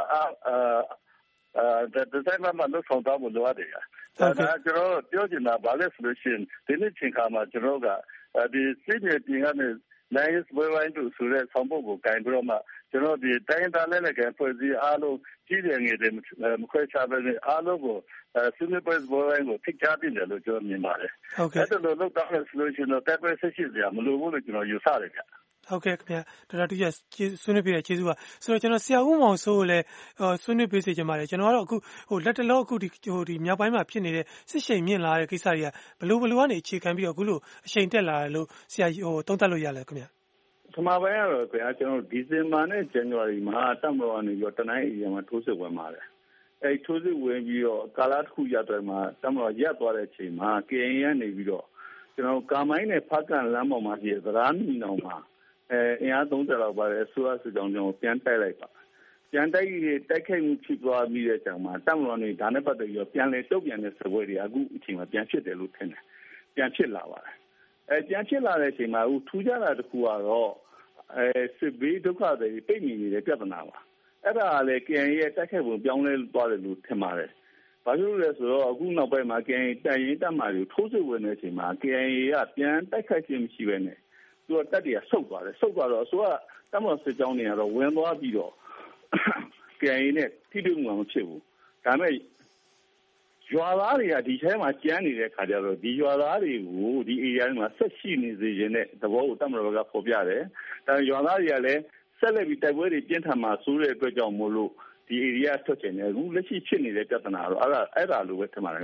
ဒီတိုင်းမှာလို့ဆောင်တော့လို့ရတယ်ဒါကျွန်တော်ပြောချင်တာဘာလဲဆိုလို့ရှိရင်ဒီနေ့ချိန်ခါမှာကျွန်တော်ကဒီစစ်ရေးပြင်ကနေနိုင်စ်ဘဝိုင်းတို့ဆိုတဲ့ဆောင်ပုဒ်ကိုကင်ပြီးတော့မှကျွန်တော်ဒီတိုင်းသားလည်းကဖွဲ့စည်းအားလုံးကြီးတယ်ငယ်တယ်မခွဲခြားဘဲနဲ့အားလုံးကိုဆွေးနွေးပွဲဘဝိုင်းကိုထိချပြတယ်လို့ကျွန်တော်မြင်ပါတယ်အဲ့ဒါလို့လောက်တော့ဆိုလို့ရှိရင်တော့တိုက်ပွဲဆက်ရှိစရာမလိုဘူးလို့ကျွန်တော်ယူဆတယ်ဗျဟုတ်ကဲ့ခင်ဗျာဒေါက်တာတူရဆွေးနွေးပြတဲ့ကျေးဇူးပါဆိုတော့ကျွန်တော်ဆရာဦးမောင်စိုးကိုလည်းဆွေးနွေးပေးစေချင်ပါတယ်ကျွန်တော်ကတော့အခုလက်တလောအခုဒီမြောက်ပိုင်းမှာဖြစ်နေတဲ့စစ်ရှိန်မြင့်လာတဲ့ကိစ္စတွေကဘလို့ကနေအခြေခံပြီးတော့အခုလိုအရှိန်တက်လာတယ်လို့ဆရာသုံးသပ်လို့ရလဲခင်ဗျာပထမပိုင်းကတော့ခင်ဗျာကျွန်တော်ဒီဇင်ဘာနဲ့ဇန်နဝါရီမှာတပ်မတော်ကနေပြီးတော့တနိုင်းအရင်မှာထိုးစစ်ဝင်ပါတယ်အဲထိုးစစ်ဝင်ပြီးတော့ကာလတစ်ခုရတဲ့မှာတပ်မတော်ရပ်သွားတဲ့အချိန်မှာ KN ကနေပြီးတော့ကျွန်တော်ကာမိုင်းနဲ့ဖားကန်လမ်းပေါ်မှာရှိတဲ့သရာမီနောင်မှာအင်အား30လောက်ပါတယ်ဆိုရစစ်ကြောင်းကျွန်တော်ပြန်တိုက်လိုက်ပါပြန်တိုက်ခိုက်မှုဖြစ်သွားပြီးတဲ့ကြောင်မှာတပ်မတော်နေဒါနဲ့ပတ်သက်ပြီးတော့ပြန်လဲတုတ်ပြန်တဲ့စပွဲတွေအခုအချိန်မှာပြန်ဖြစ်တယ်လို့ထင်တယ်ပြန်ဖြစ်လာပါတယ်ပြန်ဖြစ်လာတဲ့အချိန်မှာထူးခြားတာတစ်ခုကတော့စစ်ဘေးဒုက္ခတွေပိတ်မိနေတဲ့ပြဿနာပါအဲ့ဒါကလည်း KN ရဲ့တိုက်ခိုက်ပုံပြောင်းလဲသွားတယ်လို့ထင်ပါတယ်ဘာလို့လဲဆိုတော့အခုနောက်ပိုင်းမှာ KN တိုင်ရင်တပ်မှတွေထိုးစစ်ဝင်တဲ့အချိန်မှာ KN ကပြန်တိုက်ခိုက်ခြင်းမရှိဘဲနဲ့သူကတပ်တွေကဆုတ်သွားတယ်ဆုတ်သွားတော့အစိုးရတပ်မတော်စစ်ကြောင်းတွေကတော့ဝင်သွားပြီးတော့ KN နဲ့ထိတွေ့မှုမဖြစ်ဘူးဒါပေမဲ့ရွာသားတွေကဒီထဲမှာကျန်းနေတဲ့ခါကျတော့ဒီရွာသားတွေကိုဒီ area မှာဆက်ရှိနေစေခြင်းနဲ့သဘောကိုတပ်မတော်ကဖော်ပြတယ်ဒါရွာသားတွေကလည်းဆက်လက်ပြီးတိုက်ပွဲတွေပြင်းထန်မှာဆိုတဲ့အတွက်ကြောင့်မို့လို့ဒီ area ထွက်ချင်တယ်အခုလက်ရှိဖြစ်နေတဲ့ပြဿနာတော့အဲ့ဒါလိုပဲထင်ပါတယ်ခင်ဗျ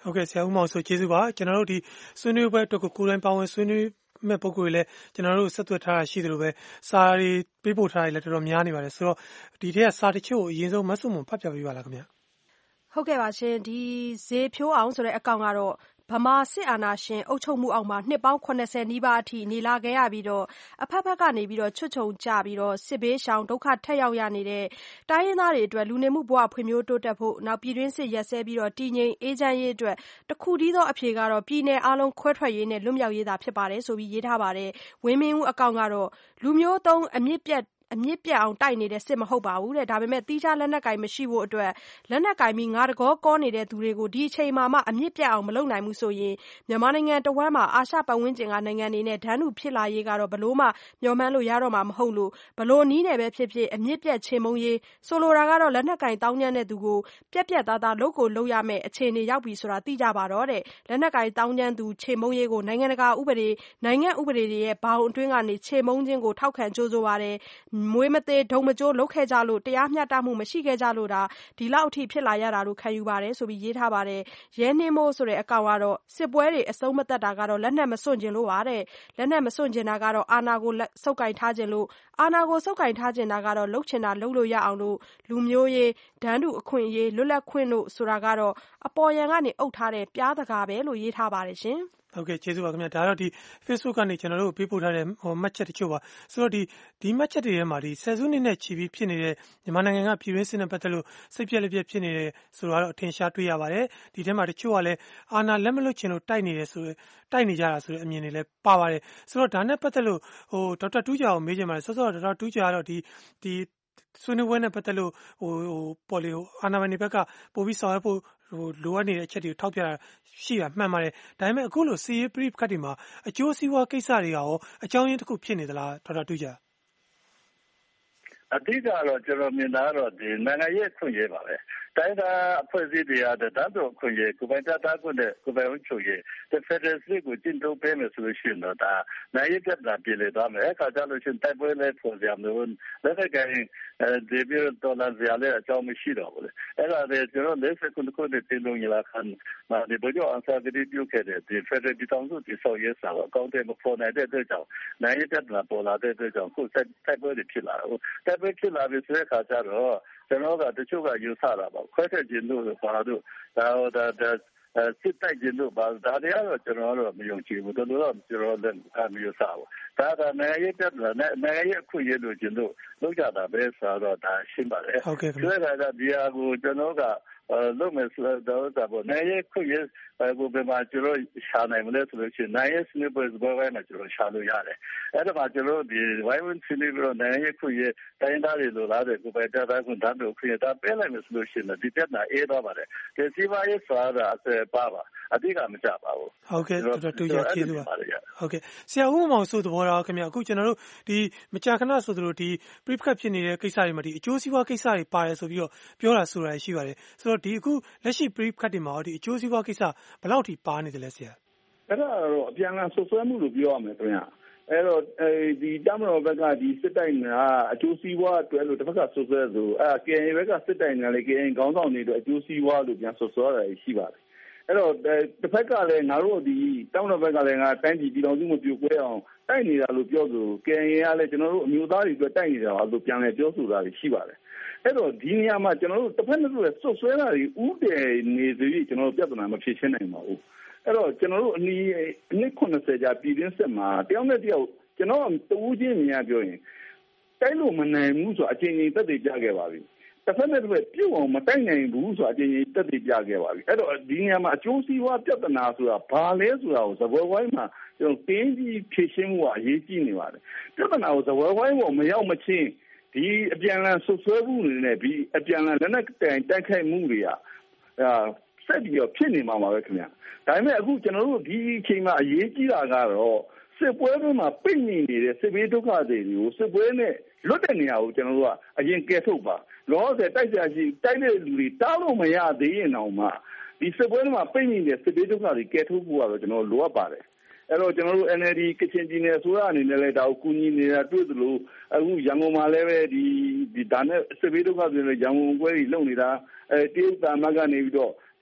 ဟုတ်ကဲ့ဆရာဦးမောင်ဆိုကျေးဇူးပါကျွန်တော်တို့ဒီဆွေးနွေးပွဲအတွက်ကိုယ်တိုင်ပါဝင်ဆွေးနွေးမဲ့ပုံကိုယ်လည်းကျွန်တော်တို့ဆက်သွယ်ထားတာရှိသလိုပဲစာတွေပေးပို့ထားတယ်လည်းတော်တော်များနေပါတယ်ဆိုတော့ဒီထက်ကစာတချို့အရင်ဆုံးမတ်စုံမဖတ်ပြပေးပါလားခင်ဗျဟုတ်ကဲ့ပါရှင်ဒီဈေးဖြိုးအောင်ဆိုတဲ့အကောင့်ကတော့ဗမာစစ်အာဏာရှင်အုပ်ချုပ်မှုအောက်မှာနှစ်ပေါင်း80နီးပါးအထိနေလာခဲ့ရပြီးတော့အဖက်ဖက်ကနေပြီးတော့ချွတ်ချုံကြပြီးတော့စစ်ဘေးရှောင်ဒုက္ခထက်ရောက်ရနေတဲ့တိုင်းရင်းသားတွေအတွက်လူနေမှုဘဝဖွံ့ဖြိုးတိုးတက်ဖို့နောက်ပြည်တွင်းစစ်ရက်စဲပြီးတော့တည်ငြိမ်အေးချမ်းရေးအတွက်တခုတည်းသောအဖြေကတော့ပြည်내အားလုံးခွဲထွက်ရေးနဲ့လွတ်မြောက်ရေးသာဖြစ်ပါတယ်ဆိုပြီးရေးထားပါတယ်ဝင်းမင်းဦးအကောင့်ကတော့လူမျိုးသုံးအမြင့်ပြတ်အောင်တိုက်နေတဲ့စစ်မဟုတ်ပါဘူးတဲ့ဒါပေမဲ့တီးခြားလက်နက်ကင်မရှိဖို့အတွက်လက်နက်ကင်ပြီးငါတကောကောနေတဲ့သူတွေကိုဒီအချိန်မှာမှအမြင့်ပြတ်အောင်မလုပ်နိုင်ဘူးဆိုရင်မြန်မာနိုင်ငံတဝမ်းမှာအာရှပတ်ဝန်းကျင်ကနိုင်ငံတွေနဲ့ဒန်းတူဖြစ်လာရေးကတော့ဘလို့မှမျှော်မှန်းလို့ရတော့မှာမဟုတ်လို့ဘလို့နီးနေပဲဖြစ်ဖြစ်အမြင့်ပြတ်ချေမှုန်းရေးဆိုလိုတာကတော့လက်နက်ကင်တောင်းညံ့တဲ့သူကိုပြက်ပြက်သားသားလုပ်ကိုလုပ်ရမယ်အခြေအနေရောက်ပြီဆိုတာသိကြပါတော့တဲ့လက်နက်ကင်တောင်းညံ့သူချေမှုန်းရေးကိုနိုင်ငံတကာဥပဒေနိုင်ငံဥပဒေတွေရဲ့ဘောင်အတွင်းကနေချေမှုန်းခြင်းကိုထောက်ခံကြိုးဆိုပါတယ်မွေးမသေးဒုံမကျိုးလုပ်ခဲ့ကြလို့တရားမျှတမှုမရှိခဲ့ကြလို့ဒါဒီလောက်အထိဖြစ်လာရတာလို့ခံယူပါတယ်ဆိုပြီးရေးထားပါတယ်ရဲနှင်းမိုးဆိုတဲ့အကောင့်ကတော့စစ်ပွဲတွေအဆုံးမသက်တာကတော့လက်နက်မစွန့်ကျင်လို့ပါတဲ့လက်နက်မစွန့်ကျင်တာကတော့အာဏာကိုစုပ်ကိုင်ထားခြင်းလို့အာဏာကိုစုပ်ကိုင်ထားခြင်းတာကတော့လှုပ်ချင်တာလှုပ်လို့ရအောင်လို့လူမျိုးရေးဒန်းတူအခွင့်အရေးလွတ်လပ်ခွင့်တို့ဆိုတာကတော့အပေါ်ယံကနေအုပ်ထားတဲ့ပြားတကားပဲလို့ရေးထားပါတယ်ရှင်ဟုတ်ကဲ့ကျေးဇူးပါခင်ဗျာဒါတော့ဒီ Facebook ကနေကျွန်တော်တို့ပေးပို့ထားတဲ့မှတ်ချက်တချို့ပါဆိုတော့ဒီမှတ်ချက်တွေထဲမှာဒီဆယ်စုနှစ်နဲ့ချီပြီးဖြစ်နေတဲ့မြန်မာနိုင်ငံကပြည်တွင်းစစ်နဲ့ပတ်သက်လို့စိတ်ပြက်လက်ပြက်ဖြစ်နေတယ်ဆိုတော့အထင်ရှားတွေ့ရပါတယ်ဒီထဲမှာတချို့ကလည်းအာဏာလက်မလွတ်ချင်လို့တိုက်နေတယ်ဆိုတိုက်နေကြတာဆိုတဲ့အမြင်တွေလည်းပါပါတယ်ဆိုတော့ဒါနဲ့ပတ်သက်လို့ဒေါက်တာတူးဂျာကိုမေးချင်ပါတယ်စောစောဒေါက်တာတူးဂျာကတော့ဒီဆွေးနွေးပွဲနဲ့ပတ်သက်လို့ပေါ်လေအာဏာပိုင်တွေဘက်ကပို့ပြီးဆောင်ရွက်ဖို့လိုအပ်နေတဲ့အချက်တွေကိုထောက်ပြတာရှိတာမှန်ပါတယ်ဒါပေမဲ့အခုလိုစီးရေးပရိပခတ်တွေမှာအကျိုးစီးပွားကိစ္စတွေကရောအကြောင်းရင်းတစ်ခုဖြစ်နေသလားဒေါက်တာတူးဂျာအဓိကတော့ကျွန်တော်မြင်တာကတော့ဒီနိုင်ငံရေးအခွင့်အရေးပါပဲတိုင်းသားအဖွဲ့အစည်းတွေကတန်းတူအခွင့်အရေးကိုယ်ပိုင်ပြဌာန်းခွင့်နဲ့ကိုယ်ပိုင်အုပ်ချုပ်ရေးဖက်ဒရယ်စနစ်ကိုကျင့်သုံးပေးမယ်ဆိုလို့ရှိရင်တော့ဒါနိုင်ငံရေးပြဿနာပြည်လေသွားမယ်အခါကျလို့ရှိရင်တိုက်ပွဲလည်းပေါ်ကြမလို့လက်နက်ကိုင်ဒီပြီးတော့လာစရာလည်းအကြောင်းမရှိတော့ဘူးလေအဲ့ဒါလေကျွန်တော်လက်စခုနှစ်ခုနဲ့တင်လို့ရလာခံဒီဘကြောင့်အစားတည်းပြုခဲ့တဲ့ဒီဖက်ဒရယ်ပြည်ထောင်စုတည်ဆောက်ရေးစာအကောင့်တွေမပေါ်နိုင်တဲ့အတွက်ကြောင့်နိုင်ငံရေးပြဿနာပေါ်လာတဲ့အတွက်ကြောင့်ခုတိုက်ပွဲတွေဖြစ်လာတယ်တိုက်ပွဲဖြစ်လာပြီဆိုတဲ့အခါကျတော့ကျွန်တော်ကတချို့ကယူဆတာပါခွဲထွက်ခြင်းတို့ဘာလို့ဒါစစ်တိုက်ခြင်းတို့ဘာဒါတွေကတော့ကျွန်တော်တို့မယုံကြည်ဘူးတော်တော်ကျွန်တော်လည်းမယူဆဘူးဒါနိုင်ငံရေးပြဿနာနိုင်ငံရေးအခွင့်အရေးလို့ကျွန်တော်လုပ်ကြတာပဲဆိုတော့ဒါရှင်းပါတယ်ဟုတ်ကဲ့ဆိုတော့ဒီဟာကိုကျွန်တော်ကလုပ်မယ်ဆိုတော့ဒါပေါ့နိုင်ငံရေးခွင့်ရကိုဘယ်မှာကျွန်တော်ရှာနိုင်မလဲဆိုလို့ရှိရင်နိုင်ငံရေးစနစ်ပေါ်ဘယ်မှာကျွန်တော်ရှာလို့ရတယ်အဲ့ဒါမှကျွန်တော်ဒီဝိုင်းဝန်းစနစ်ပြီးနိုင်ငံရေးခွင့်ရတိုင်းသားတွေလိုလားတဲ့ကိုပဲတာသားခွင့်တန်းတို့ခွင့်ရတာပေးလိုက်မယ်ဆိုလို့ရှိရင်ဒီပြဿနာအေးတော့ပါတယ်ဒီစီးပွားရေးဆိုတာအစပါအတိကမကြပါဘူးဟုတ်ကဲ့တော်တူရကျေးဇူးပါဟုတ်ကဲ့ဆရာဦးမောင်ဆိုသဘောထားခင်ဗျအခုကျွန်တော်တို့ဒီမကြာခဏဆိုသလိုဒီပြိပခတ်ဖြစ်နေတဲ့ကိစ္စတွေမှာဒီအကျိုးစီးပွားကိစ္စတွေပါတယ်ဆိုပြီးတော့ပြောတာဆိုတာရှိပါတယ်ဆိုတော့ဒီအခုလက်ရှိပြိပခတ်တွေမှာဒီအကျိုးစီးပွားကိစ္စဘယ်လောက်ထိပါနေတယ်လဲဆရာအဲ့ဒါတော့အပြန်အလှန်ဆွဆွဲမှုလို့ပြောရမယ်ခင်ဗျအဲ့တော့ဒီတမတော်ဘက်ကဒီစစ်တိုင်ကအကျိုးစီးပွားအတွက်လို့တစ်ဖက်ကဆွဆွဲဆိုKNAဘက်ကစစ်တိုင်ကလည်း KNA ခေါင်းဆောင်တွေအတွက်အကျိုးစီးပွားလို့ပြန်ဆွဆွဲတာရှိပါတယ်အဲ့တော့တစ်ဖက်ကလည်းငါတို့ဒီတမတော်ဘက်ကလည်းငါတိုင်းပြည်ပြည်တော်စုမပြိုကွဲအောင်တိုက်နေတာလို့ပြောဆို KNA ကလည်းကျွန်တော်တို့အမျိုးသားတွေအတွက်တိုက်နေတာလို့ပြန်လည်းပြောဆိုတာရှိပါတယ်အဲ့တော့ဒီနေရာမှာကျွန်တော်တို့တစ်ဖက်နဲ့တစ်ဖက်ဆွဆွဲတာတွေဥတည်နေစေပြီးကျွန်တော်တို့ပြဿနာမဖြေရှင်းနိုင်ပါဘူးအဲ့တော့ကျွန်တော်တို့အနည်း80ကြာပြည်တွင်းစစ်မှာတယောက်နဲ့တယောက်ကျွန်တော်တူးချင်းမြင်ပြောရင်တိုက်လို့မနိုင်ဘူးဆိုအချင်းချင်းတက်တည်ပြခဲ့ပါပြီတစ်ဖက်နဲ့တစ်ဖက်ပြုတ်အောင်မတိုက်နိုင်ဘူးဆိုအချင်းချင်းတက်တည်ပြခဲ့ပါပြီအဲ့တော့ဒီနေရာမှာအကျိုးစီးပွားပြဿနာဆိုတာဘာလဲဆိုတာကိုသဘောဝိုင်းမှာကျွန်တော်တင်းကြီးဖြေရှင်းမှုကအရေးကြီးနေပါတယ်ပြဿနာကိုသဘောဝိုင်းပေါ်မရောက်မချင်းဒီအပြန်အလှန်ဆွဆွဲမှုတွေနဲ့ဒီအပြန်အလှန်လက်နက်တိုက်ခိုက်မှုတွေကဆက်ပြီးတော့ဖြစ်နေမှာပါပဲခင်ဗျာဒါပေမဲ့အခုကျွန်တော်တို့ဒီအချိန်မှာအရေးကြီးတာကတော့စစ်ပွဲတွေမှာပြည့်နေနေတဲ့စစ်ဘေးဒုက္ခတွေကိုစစ်ပွဲနဲ့လွတ်တဲ့နေရာကိုကျွန်တော်တို့ကအရင်ကယ်ထုတ်ပါလောဆယ်တိုက်ကြရှိတိုက်တဲ့လူတွေတားလို့မရသေးရင်တော့မှဒီစစ်ပွဲတွေမှာပြည့်နေတဲ့စစ်ဘေးဒုက္ခတွေကယ်ထုတ်ဖို့ကတော့ကျွန်တော်လိုအပ်ပါတယ်အဲ့တော့ကျွန်တော်တို့ NLD ကချင်ပြည်နယ်အစိုးရအနေနဲ့လည်းဒါကိုကူညီနေတာတွေ့သလိုအခုရန်ကုန်မှာလည်းပဲဒီဒါနဲ့စစ်ဘေးဒုက္ခတွေလည်းရန်ကုန်ပွဲတွေလုပ်နေတာတရုတ်တာမကနေပြီးတော့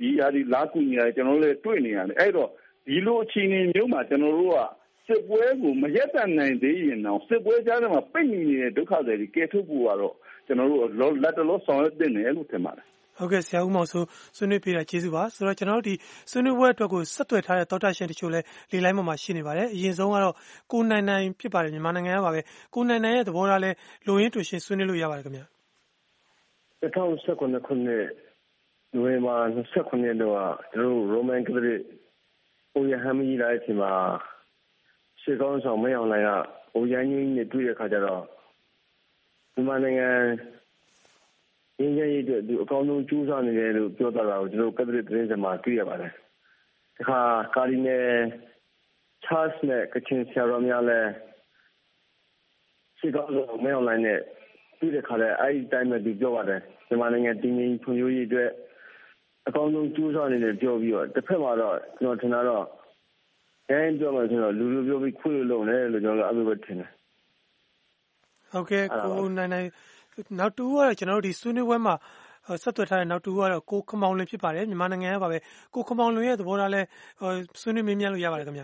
ဒီဟာဒီလာကူညီရတယ်ကျွန်တော်လည်းတွေ့နေရတယ်အဲ့တော့ဒီလိုအခြေအနေမျိုးမှာကျွန်တော်တို့ကစစ်ပွဲကိုမရက်တန်နိုင်သေးရင်တော့စစ်ပွဲကြားထဲမှာပိတ်မိနေတဲ့ဒုက္ခတွေကဲထုတ်ဖို့ကတော့ကျွန်တော်တို့လက်တလို့ဆောင်ရွက်တင်တယ်လို့ထင်ပါတယ်ဟုတ်ကဲ့ဆရာဦးမောင်ဆိုဆွေးနွေးပေးတာကျေးဇူးပါဆိုတော့ကျွန်တော်တို့ဒီဆွေးနွေးပွဲအတွက်ကိုဆက်သွယ်ထားတဲ့သောတာရှင်တချို့လည်းလေလိုင်းပေါ်မှာရှိနေပါတယ်အရင်ဆုံးကတော့ကိုနိုင်နိုင်ဖြစ်ပါတယ်မြန်မာနိုင်ငံကပါပဲကိုနိုင်နိုင်ရဲ့သဘောထားလဲလိုရင်းတူရှင်ဆွေးနွေးလို့ရပါတယ်ခင်ဗျာ 2019ခုနှစ်နိုဝင်ဘာ29ရက်တော့ကျွန်တော်ရိုမန်ကသလစ်အိုရဟမ်ကြီးလာတဲ့အချိန်မှာရှေ့ကောင်းဆောင်မင်းအောင်လိုင်ကအိုရန်ကြီးနဲ့တွေ့တဲ့အခါကျတော့မြန်မာနိုင်ငံရင်းရည်အတွက်သူအကောင်းဆုံးကြိုးစားနေတယ်လို့ပြောတာကိုကျွန်တော်ကသလစ်သတင်းစမှာတွေ့ရပါတယ်။ဒီခါကာဒီနယ်ချားစ်နဲ့ကချင်ဆရာတော်များလည်းရှေ့ကောင်းဆောင်မင်းအောင်လိုင်နဲ့တွေ့တဲ့ခါလဲအဲ့ဒီတိုင်းမှာသူပြောပါတယ်မြန်မာနိုင်ငံတည်ငြိမ်ဖွံ့ဖြိုးရေးအတွက်အကောင်းဆုံးကြိုးစားနေတယ်ပြောပြီးတော့တစ်ဖက်မှာတော့ကျွန်တော်ထင်တာတော့တိုင်းပြောမှဆိုတော့လူပြောပြီးခွေးလုံးတယ်လို့ကျွန်တော်အဲ့လိုပဲထင်တယ်ဟုတ်ကဲ့ကိုနိုင်နိုင်နောက်တူကတော့ကျွန်တော်တို့ဒီဆွေးနွေးပွဲမှာဆက်သွယ်ထားတဲ့နောက်တူကတော့ကိုခမောင်လွင်ဖြစ်ပါတယ်မြန်မာနိုင်ငံကပါပဲကိုခမောင်လွင်ရဲ့သဘောထားလဲဆွေးနွေးမေးမြန်းလို့ရပါတယ်ခင်ဗျာ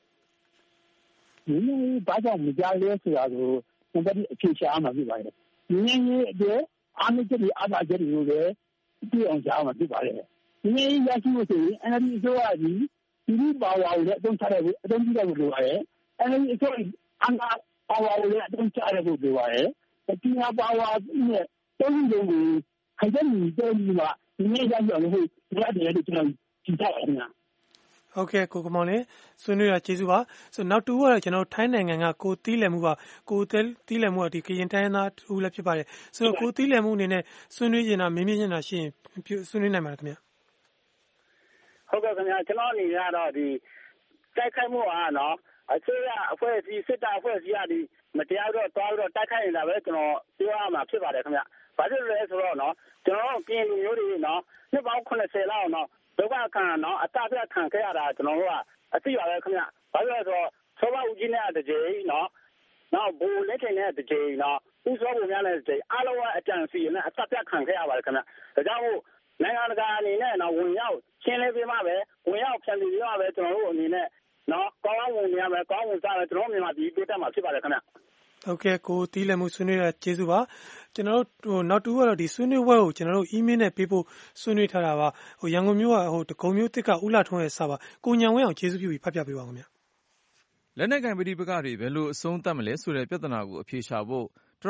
ဒီဘာကြောင့်မကြားလဲဆိုတာကိုဘယ်လိုအဖြေရှာမှဖြစ်ပါလဲဒီနေ့အတွက်အားနည်းချက်တွေအားသာချက်တွေကိုလည်းတွေ့အောင်ကြားမှဖြစ်ပါလေဒီနေ့ရရှိလို့ဆိုရင် NLD အစိုးရကြီးဒီပါဝါကိုလည်းအသုံးချတဲ့အသုံးပြုတဲ့လိုပါတယ် NLD အစိုးရအင်္ဂါပါဝါကိုလည်းအသုံးချတဲ့လိုလိုပါတယ်ဒီဟာပါဝါနဲ့တုံးလုံးကိုခိုင်တဲ့လူတွေဒီမှာဒီနေ့ရရှိအောင်လို့ရတယ်လို့ကျွန်တော်ကြည့်ထားပါတယ်ဟုတ်ကဲ့ကိုကမောင်လေးဆွေးနွေးတာကျေးဇူးပါဆိုနောက်တူကတော့ကျွန်တော်ထိုင်းနိုင်ငံကကိုတီးလည်မှုပါကိုတီးလည်မှုကဒီကရင်တိုင်းသားတူလည်းဖြစ်ပါတယ်ဆိုတော့ကိုတီးလည်မှုအနေနဲ့ဆွေးနွေးနေတာမင်းမြင်နေတာရှိရင်ဆွေးနွေးနိုင်ပါတယ်ခင်ဗျဟုတ်ကဲ့ခင်ဗျာကျွန်တော်အနေနဲ့ကတော့ဒီတိုက်ခိုက်မှုအားနော်အစိုးရအဖွဲ့အစည်းစစ်တပ်အဖွဲ့အစည်းကဒီမတရားတော့တွားပြီးတော့တိုက်ခိုက်နေတာပဲကျွန်တော်ပြောရမှာဖြစ်ပါတယ်ခင်ဗျဘာဖြစ်လို့လဲဆိုတော့နော်ကျွန်တော်ပြင်လူမျိုးတွေနော်နှစ်ပေါင်း80လောက်နော်ဒုက္ခခံနော်အတပြတ်ခံခဲ့ရတာကျွန်တော်တို့ကအသိပါပဲခင်ဗျ။ဘာလို့လဲဆိုတော့သောဘဦးကြီးနဲ့တကြိမ်နော်။နောက်ဘူလက်ထင်နဲ့တကြိမ်နော်။ဥသောဘုံများနဲ့တကြိမ်အားလုံးကအကြံစီနဲ့အတပြတ်ခံခဲ့ရပါတယ်ခင်ဗျ။ဒါကြောင့်မို့နိုင်ငံတကာအနေနဲ့နော်ဝင်ရောက်ရှင်းလင်းပေးမှပဲဝင်ရောက်ဖြန့်ပြီးတော့ပဲကျွန်တော်တို့အနေနဲ့နော်ကောင်းကောင်းဝင်ရမယ်ကောင်းဝင်စားမယ်ကျွန်တော်မြန်မာပြည်တိုးတက်မှာဖြစ်ပါတယ်ခင်ဗျ။ဟုတ်ကဲ့ကိုတီးလည်မှုဆွေးနွေးရကျေးဇူးပါကျွန်တော်တို့နောက်တူကတော့ဒီဆွေးနွေးပွဲကိုကျွန်တော်တို့ email နဲ့ပေးဖို့ဆွေးနွေးထားတာပါရန်ကုန်မြို့ကဒဂုံမြို့တစ်ကဦးလာထွန်းရဲ့စာပါကိုညံဝင်းအောင်ကျေးဇူးပြုပြီးဖတ်ပြပေးပါဦးခင်ဗျလက်နက်ကင်ပဋိပက္ခတွေဘယ်လိုအဆုံးသတ်မလဲဆိုတဲ့ပြဿနာကိုအဖြေရှာဖို့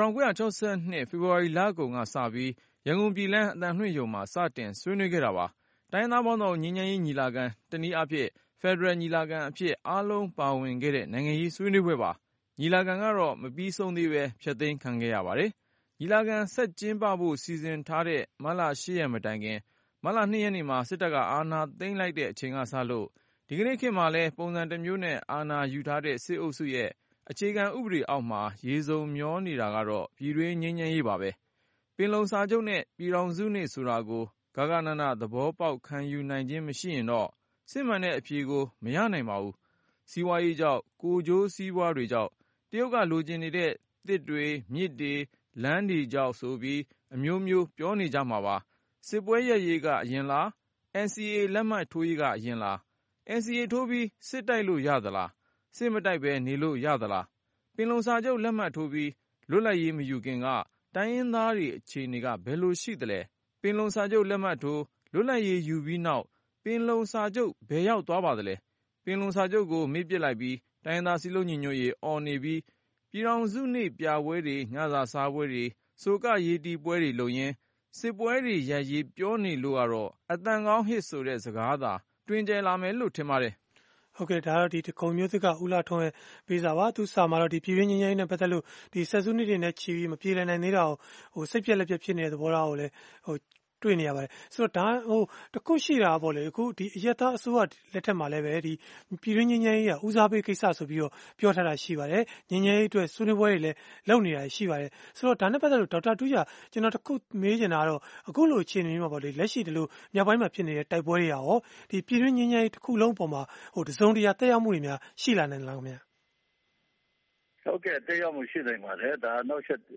1962ဖေဖော်ဝါရီလကုန်ကစပြီးရန်ကုန်ပြည်လန်းအသံလွှင့်ရုံမှာစတင်ဆွေးနွေးခဲ့တာပါတိုင်းသားပေါင်းတော်ငြိမ်းချမ်းရေးညီလာခံတနည်းအားဖြင့်ဖက်ဒရယ်ညီလာခံအဖြစ်အားလုံးပါဝင်ခဲ့တဲ့နိုင်ငံရေးဆွေးနွေးပွဲပါညီလာခံကတော့မပြီးဆုံးသေးပဲဖျက်သိမ်းခံခဲ့ရပါတယ်။ညီလာခံဆက်ကျင်းပဖို့စီစဉ်ထားတဲ့မတ်လ8ရက်မတိုင်ခင်မတ်လ2ရက်နေ့မှာစစ်တပ်ကအာဏာသိမ်းလိုက်တဲ့အချိန်ကစလို့ဒီကနေ့ခေတ်မှာလည်းပုံစံတစ်မျိုးနဲ့အာဏာယူထားတဲ့စစ်အုပ်စုရဲ့အခြေခံဥပဒေအောက်မှာရေစုံမျောနေတာကတော့ပြည်တွင်းငြိမ်းချမ်းရေးပါပဲ။ပင်လုံစာချုပ်နဲ့ပြည်ထောင်စုနေ့ဆိုတာကိုဂဂနနသဘောပေါက်ခံယူနိုင်ခြင်းမရှိရင်တော့စစ်မှန်တဲ့အဖြေကိုမရနိုင်ပါဘူး။စီးပွားရေးကြောင့်ကိုကျိုးစီးပွားတွေကြောင့်တရုတ်ကလိုချင်နေတဲ့သစ်တွေမြစ်တွေလမ်းတွေကြောက်ဆိုပြီးအမျိုးမျိုးပြောနေကြမှာပါစစ်ပွဲရရေးကအရင်လား NCA လက်မှတ်ထိုးရေးကအရင်လား NCA ထိုးပြီးစစ်တိုက်လို့ရသလားစစ်မတိုက်ပဲနေလို့ရသလားပင်လုံစာချုပ်လက်မှတ်ထိုးပြီးလွတ်လပ်ရေးမယူခင်ကတိုင်းရင်းသားတွေအခြေအနေကဘယ်လိုရှိသလဲပင်လုံစာချုပ်လက်မှတ်ထိုးလွတ်လပ်ရေးယူပြီးနောက်ပင်လုံစာချုပ်ဘယ်ရောက်သွားပါသလဲပင်လုံစာချုပ်ကိုမေ့ပစ်လိုက်ပြီးတိုင်းသားစည်းလုံးညီညွတ်ရေးအော်နေပြီးပြည်ထောင်စုနေ့ပြပွဲတွေညစာစားပွဲတွေဆိုကရေးတီးပွဲတွေလုပ်ရင်းစစ်ပွဲတွေရရေးပြောနေလို့ကတော့အတန်ကောင်းဟစ်ဆိုတဲ့စကားသာတွင်ကျယ်လာမယ်လို့ထင်ပါတယ်ဟုတ်ကဲ့ဒါတော့ဒီဒဂုံမျိုးသစ်ကဦးလာထွန်းရဲ့ပေးစာပါသူစာမှာတော့ဒီပြည်ရင်းငြိမ်းချမ်းရေးနဲ့ပတ်သက်လို့ဒီဆက်စုနှစ်တွေနဲ့ချီပြီးမပြေလည်နိုင်သေးတာကိုစိတ်ပြက်လက်ပြက်ဖြစ်နေတဲ့သဘောထားကိုလည်းတွေ့နေရပါတယ်ဆိုတော့ဒါတခုရှိတာပေါ့လေအခုဒီအယက်သားအစိုးရလက်ထက်မှာလည်းပဲဒီပြည်ရင်းငြိမ်းချမ်းရေးကဦးစားပေးကိစ္စဆိုပြီးတော့ပြောထားတာရှိပါတယ်ငြိမ်းချမ်းရေးအတွက်ဆွေးနွေးပွဲတွေလည်းလုပ်နေတာရှိပါတယ်ဆိုတော့ဒါနဲ့ပတ်သက်လို့ဒေါက်တာတူးရကျွန်တော်တခုမေးချင်တာကတော့အခုလိုအခြေအနေမျိုးမှာပေါ့လေလက်ရှိဒီလိုမြောက်ပိုင်းမှာဖြစ်နေတဲ့တိုက်ပွဲတွေရောဒီပြည်ရင်းငြိမ်းချမ်းရေးတစ်ခုလုံးပေါ်မှာတစုံတရာတက်ရောက်မှုတွေများရှိလာနိုင်လားခင်ဗျာဟုတ်ကဲ့တက်ရောက်မှုရှိနိုင်ပါတယ်ဒါနောက်ဆက်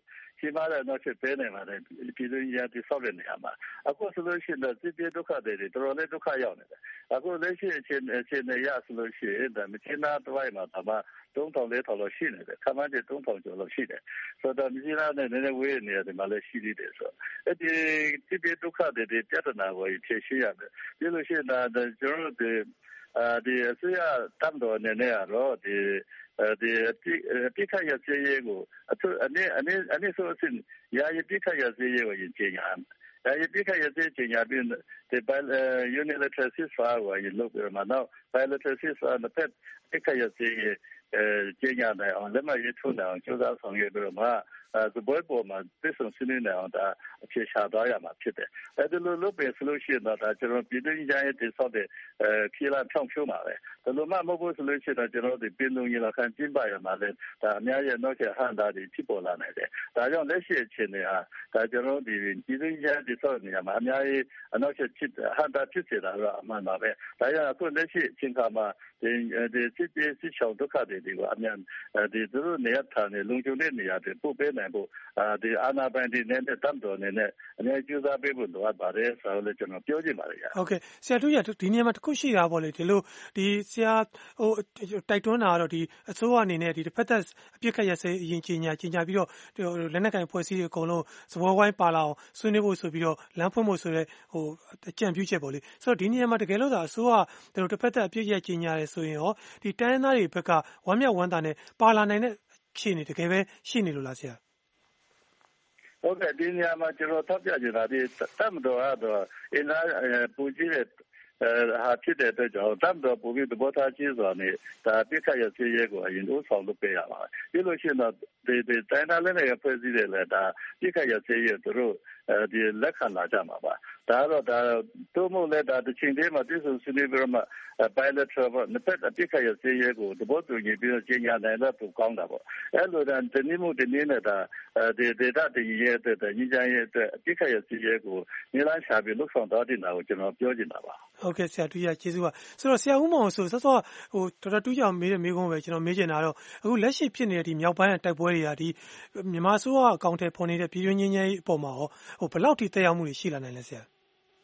ကြီးမားတဲ့နောက်ချက်ပေးနေပါတယ်ပြည်သူရည်တည်ဆောက်တဲ့နေရာမှာအခုဆိုလို့ရှိရင်စစ်ပြေဒုက္ခတွေတော်တော်လေးဒုက္ခရောက်နေတယ်အခုလက်ရှိအခြေအနေရဆိုလို့ရှိရင်ဒါမချနာတွိုင်းမှာဒါမှ3,000-4,000 လောက်ရှိနေတယ်ခမန်းကျ3,000 ကျော်လောက်ရှိတယ်ဆိုတော့မြင်းလာနဲ့နည်းနည်းဝေးနေတယ်မှာလည်းရှိသေးတယ်ဆိုတော့အဲ့ဒီစစ်ပြေဒုက္ခတွေပြဿနာကိုဖြေရှင်းရတယ်ပြီးလို့ရှိရင်ဒါကျွန်တော်တို့ဒီအစိုးရတမ်းတော်နေနေရတော့ဒီပိခတ်ရစေးကိုအနေဆိုအစဉ်ရာယပိခတ်ရစေးကိုရင်ကျညာရာယပိခတ်ရစေးကျညာပြီးဒီ unilateral ceasefire ကိုရင်လုပ်ပြီးမှတော့ bilateral ceasefire နဲ့ပိခတ်ရစေးကျညာတယ်အောင်လက်မရထိုးတယ်အောင်ကြိုးစားဆောင်ရွက်ပြီးမှဒီဘက်ပေါ်မှာသစ္စာစနစ်နဲ့အောင်ဒါအဖြေရှာသွားရမှာဖြစ်တယ်။အဲဒီလိုလုပ်ပြီးဆိုလို့ရှိရင်တော့ဒါကျွန်တော်ပြည်သူ့ရေးရဲ့တိဆောက်တဲ့ဖြေလာဖြောင်းဖြိုးမှာပဲ။ဒီလိုမှမဟုတ်ဘူးဆိုလို့ရှိရင်တော့ကျွန်တော်တို့ပြည်သူ့ရေးလာခံကျင်းပရမှာလေဒါအများကြီးတော့ဟန်တာတွေဖြစ်ပေါ်လာနိုင်တယ်။ဒါကြောင့်လက်ရှိအခြေအနေဟာဒါကျွန်တော်ဒီပြည်သူ့ရေးတိဆောက်နေရမှာအများကြီးအနောက်ချက်ဖြစ်ဟန်တာဖြစ်စေတာကအမှန်ပါပဲ။ဒါကြောင့်အခုလက်ရှိအချိန်ခါမှာဒီစစ်ချောင်းဒုက္ခတွေကိုအများဒီသူတို့နေရာထားနေလုံခြုံတဲ့နေရာတွေပို့ပေးနိုင်ဖို့ဒီအာဏာပိုင်တွေနဲ့တမ်းတော်နဲ့အများကြီးကြိုးစားပေးဖို့လိုအပ်ပါတယ်ဆိုတော့လည်းကျွန်တော်ပြောချင်ပါတယ်။ဟုတ်ကဲ့ဆရာတို့ရဒီနေရာမှာတစ်ခုရှိတာပေါ့လေဒီလိုဒီဆရာတိုက်တွန်းတာကတော့ဒီအစိုးရအနေနဲ့ဒီတစ်ဖက်သက်အပြစ်ခတ်ရစေအရင်ကြီးညာပြီးတော့လက်နက်ကင်ဖွဲ့စည်းတွေအကုန်လုံးစပွဲဝိုင်းပါလာအောင်ဆွေးနွေးဖို့ဆိုပြီးတော့လမ်းဖွင့်ဖို့ဆိုတဲ့အကြံပြုချက်ပေါ့လေဆိုတော့ဒီနေရာမှာတကယ်လို့သာအစိုးရတို့တစ်ဖက်သက်အပြစ်ရကြီးညာတယ်ဆိုရင်ရောဒီတိုင်းသားတွေဘက်ကဝမ်းမြောက်ဝမ်းသာနဲ့ပါလာနိုင်တဲ့အခြေအနေတကယ်ပဲရှိနေလို့လားဆရာဟုတ်ကဲ့ဒီနေရာမှာကျွန်တော်ထောက်ပြချင်တာဒီတမ်တော်ကတော့အင်းသားပူကြီးတဲ့ဟာဖြစ်တဲ့အတွက်ကြောင့်တမ်တော်ပူပြီးသဘောထားကြီးစွာနဲ့ဒါပြစ်ခတ်ရစေးရဲကိုအရင်ဦးဆောင်လုပ်ပေးရပါတယ်ပြီးလို့ရှိရင်တော့ဒီတိုင်းသားလည်းနဲ့ဖွဲ့စည်းတယ်လေဒါပြစ်ခတ်ရစေးရဲတို့ဒီလက်ခံလာကြမှာပါဒါတော့ဒါတို့မို့လဲဒါတစ်ချိန်တည်းမှာဒီဆိုစီလီဗရာမှာ bilateral နှစ်ဖက်အပြစ်ခတ်ရစေးရဲကိုသဘောတူညီပြီးတော့ကျင်းညာနိုင်တော့ပိုကောင်းတာပေါ့အဲ့လိုတနည်းမှုတနည်းနဲ့ဒါဒီဒေတာတည်ရဲ့အတွက်ညီကြရဲ့အတွက်အပြစ်ခတ်ရစေးရဲကိုနေလာရှာပြီးလှုပ်ဆောင်သွားတင်တာကိုကျွန်တော်ပြောချင်တာပါဟုတ်ကဲ့ဆရာတူရကျေးဇူးပါဆိုတော့ဆရာဦးမောင်ဆိုစောစောဟိုတော်တော်တူးကြောင်မေးတဲ့မေးခွန်းပဲကျွန်တော်မေးချင်တာတော့အခုလက်ရှိဖြစ်နေတဲ့ဒီမြောက်ပိုင်းတိုက်ပွဲတွေကဒီမြန်မာဆိုးအကောင့်ထဲပေါ်နေတဲ့ပြည်တွင်းငင်းငယ်အပေါ်မှာဟိုဘယ်လောက်ထိတက်ရောက်မှုတွေရှိလာနိုင်လဲဆရာ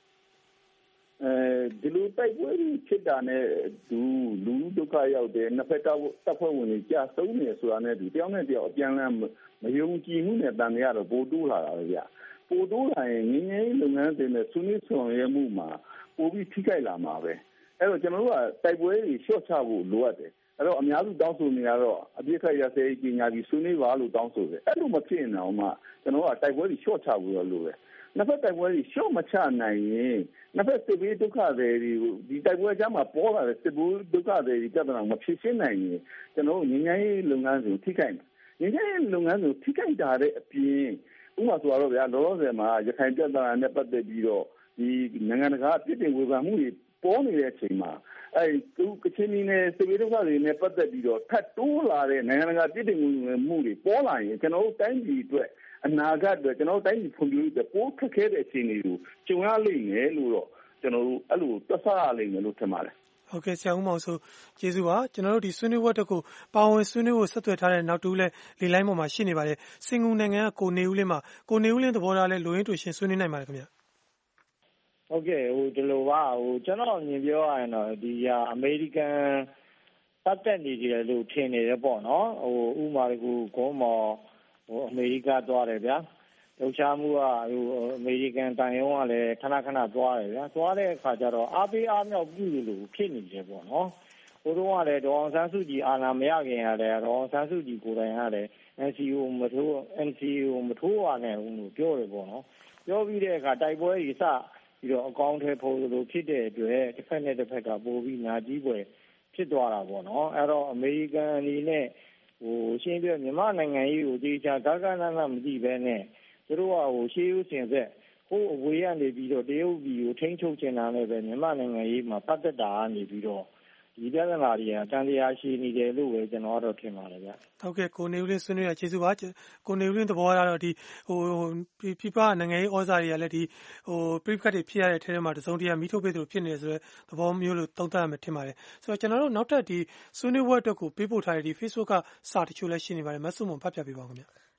ဒီလိုတိုက်ပွဲဖြစ်တာနဲ့လူဒုက္ခရောက်တယ်နှစ်ဖက်တပ်ဖွဲ့ဝင်တွေကြာဆုံးနေဆိုတာနဲ့တယောက်နဲ့တယောက်အပြန်လမ်းမယုံကြည်မှုနဲ့တန်ရတော့ပိုတိုးလာတာပဲဗျပိုတိုးလာရင်ငင်းငယ်လုပ်ငန်းတွေနဲ့ဆွေးနွေးဆောင်ရွက်မှုမှာပိုပြီးထိခိုက်လာမှာပဲအဲ့တော့ကျွန်တော်တို့ကတိုက်ပွဲတွေရှော့ချဖို့လိုအပ်တယ်အဲ့တော့အများစုတောင်းဆိုနေရတော့အပြစ်ခတ်ရစေးကြီးညာပြီးဆွေးနွေးပါလို့တောင်းဆိုတယ်အဲ့လိုမဖြစ်ရင်တော့မှကျွန်တော်ကတိုက်ပွဲတွေရှော့ချဖို့ရလို့ပဲနှစ်ဖက်တိုက်ပွဲတွေရှော့မချနိုင်ရင်နှစ်ဖက်စစ်ဘေးဒုက္ခတွေဒီတိုက်ပွဲကြားမှာပေါ်လာတဲ့စစ်ဘေးဒုက္ခတွေပြဿနာမဖြစ်ရှင်းနိုင်ရင်ကျွန်တော်တို့ငြိမ်းချမ်းရေးလုပ်ငန်းစဉ်ထိခိုက်မယ်ငြိမ်းချမ်းရေးလုပ်ငန်းစဉ်ထိခိုက်တာတဲ့အပြင်ဥပမာဆိုတော့ဗျာလောလောဆယ်မှာရခိုင်ပြည်နယ်နဲ့ပတ်သက်ပြီးတော့ဒီနိုင်ငံတကာပြည်တင်ဝေဖန်မှုတွေပေါ်နေတဲ့အချိန်မှာကချင်ပြည်နယ်စစ်ဘေးဒုက္ခတွေနဲ့ပတ်သက်ပြီးတော့ထပ်တိုးလာတဲ့နိုင်ငံတကာပြည်တင်ဝေဖန်မှုတွေပေါ်လာရင်ကျွန်တော်တို့တိုင်းပြည်အတွက်အနာဂတ်အတွက်ကျွန်တော်တို့တိုင်းပြည်ဖွံ့ဖြိုးရေးအတွက်ပိုခက်ခဲတဲ့အခြေအနေကိုကြုံရလိမ့်မယ်လို့တော့ကျွန်တော်တို့အဲ့လိုတွက်ဆရလိမ့်မယ်လို့ထင်ပါတယ်ဟုတ်ကဲ့ဆရာဦးမောင်ဆိုကျေးဇူးပါကျွန်တော်တို့ဒီဆွေးနွေးပွဲတက်ကိုပါဝင်ဆွေးနွေးဖို့ဆက်သွယ်ထားတဲ့နောက်တူလည်းလေလိုင်းပေါ်မှာရှိနေပါတယ်စင်ကူနိုင်ငံကကိုနေဦးလင်းမှာကိုနေဦးလင်းသဘောထားလဲလိုရင်းတူရှင်ဆွေးနွေးနိုင်ပါတယ်ခင်ဗျဟုတ်ကဲ့ဒီလိုပါကျွန်တော်မြင်ပြောရရင်တော့ဒီအမေရိကန်တပ်တက်နေတယ်လို့ထင်နေတယ်ပေါ့နော်ဥမာကူဂုံးမော်အမေရိကသွားတယ်ဗျာလှုပ်ရှားမှုကအမေရိကန်တန်ယုံကလည်းခဏခဏသွားတယ်ဗျာသွားတဲ့အခါကျတော့အားပေးအားမြောက်ပြုလို့ဖြစ်နေတယ်ပေါ့နော်ဘိုးတော်ကလည်းဒေါအောင်ဆန်းစုကြည်အာဏာမရခင်ရတယ်ဒေါအောင်ဆန်းစုကြည်ကိုယ်တိုင်ကလည်း NCO မထိုးရနဲ့ဘူးလို့ပြောတယ်ပေါ့နော်ပြောပြီးတဲ့အခါတိုက်ပွဲကြီးစပြီးတော့အကောင့်ထဲပို့လို့ဖြစ်တဲ့အတွက်တစ်ဖက်နဲ့တစ်ဖက်ကပို့ပြီးညာကြီးပွဲဖြစ်သွားတာပေါ့နော်အဲ့တော့အမေရိကန်အနေနဲ့ရှင်းပြမြန်မာနိုင်ငံကြီးကိုဒီချာဂဂနနမကြည့်ပဲနဲ့သူတို့ကရှေးဦးစင်ဆက်အဝေးကနေပြီးတော့တရုတ်ပြည်ကိုထိန်းချုပ်ချင်တာနဲ့ပဲမြန်မာနိုင်ငံရေးမှာပတ်သက်တာကနေပြီးတော့ဒီပြဿနာတွေကတန်တရားရှိနေတယ်လို့ပဲကျွန်တော်ကတော့ထင်ပါတယ်ဗျဟုတ်ကဲ့ကိုနေဦးလင်းဆွေးနွေးရကျေးဇူးပါကိုနေဦးလင်းသဘောကတော့ဒီပြပနိုင်ငံရေးဩဇာတွေကလည်းဒီပြိပခတ်တွေဖြစ်ရတဲ့ထဲမှာတစုံတရာမိထုတ်ပေးသလိုဖြစ်နေဆိုတဲ့သဘောမျိုးလို့သုံးသပ်ရမယ်ထင်ပါတယ်ဆိုတော့ကျွန်တော်တို့နောက်ထပ်ဒီဆွေးနွေးပွဲအတွက်ကိုပေးပို့ထားတဲ့ဒီ Facebook ကစာတချို့လည်းရှိနေပါတယ်မဆုမွန်ဖတ်ပြပေးပါဦးခင်ဗျဟ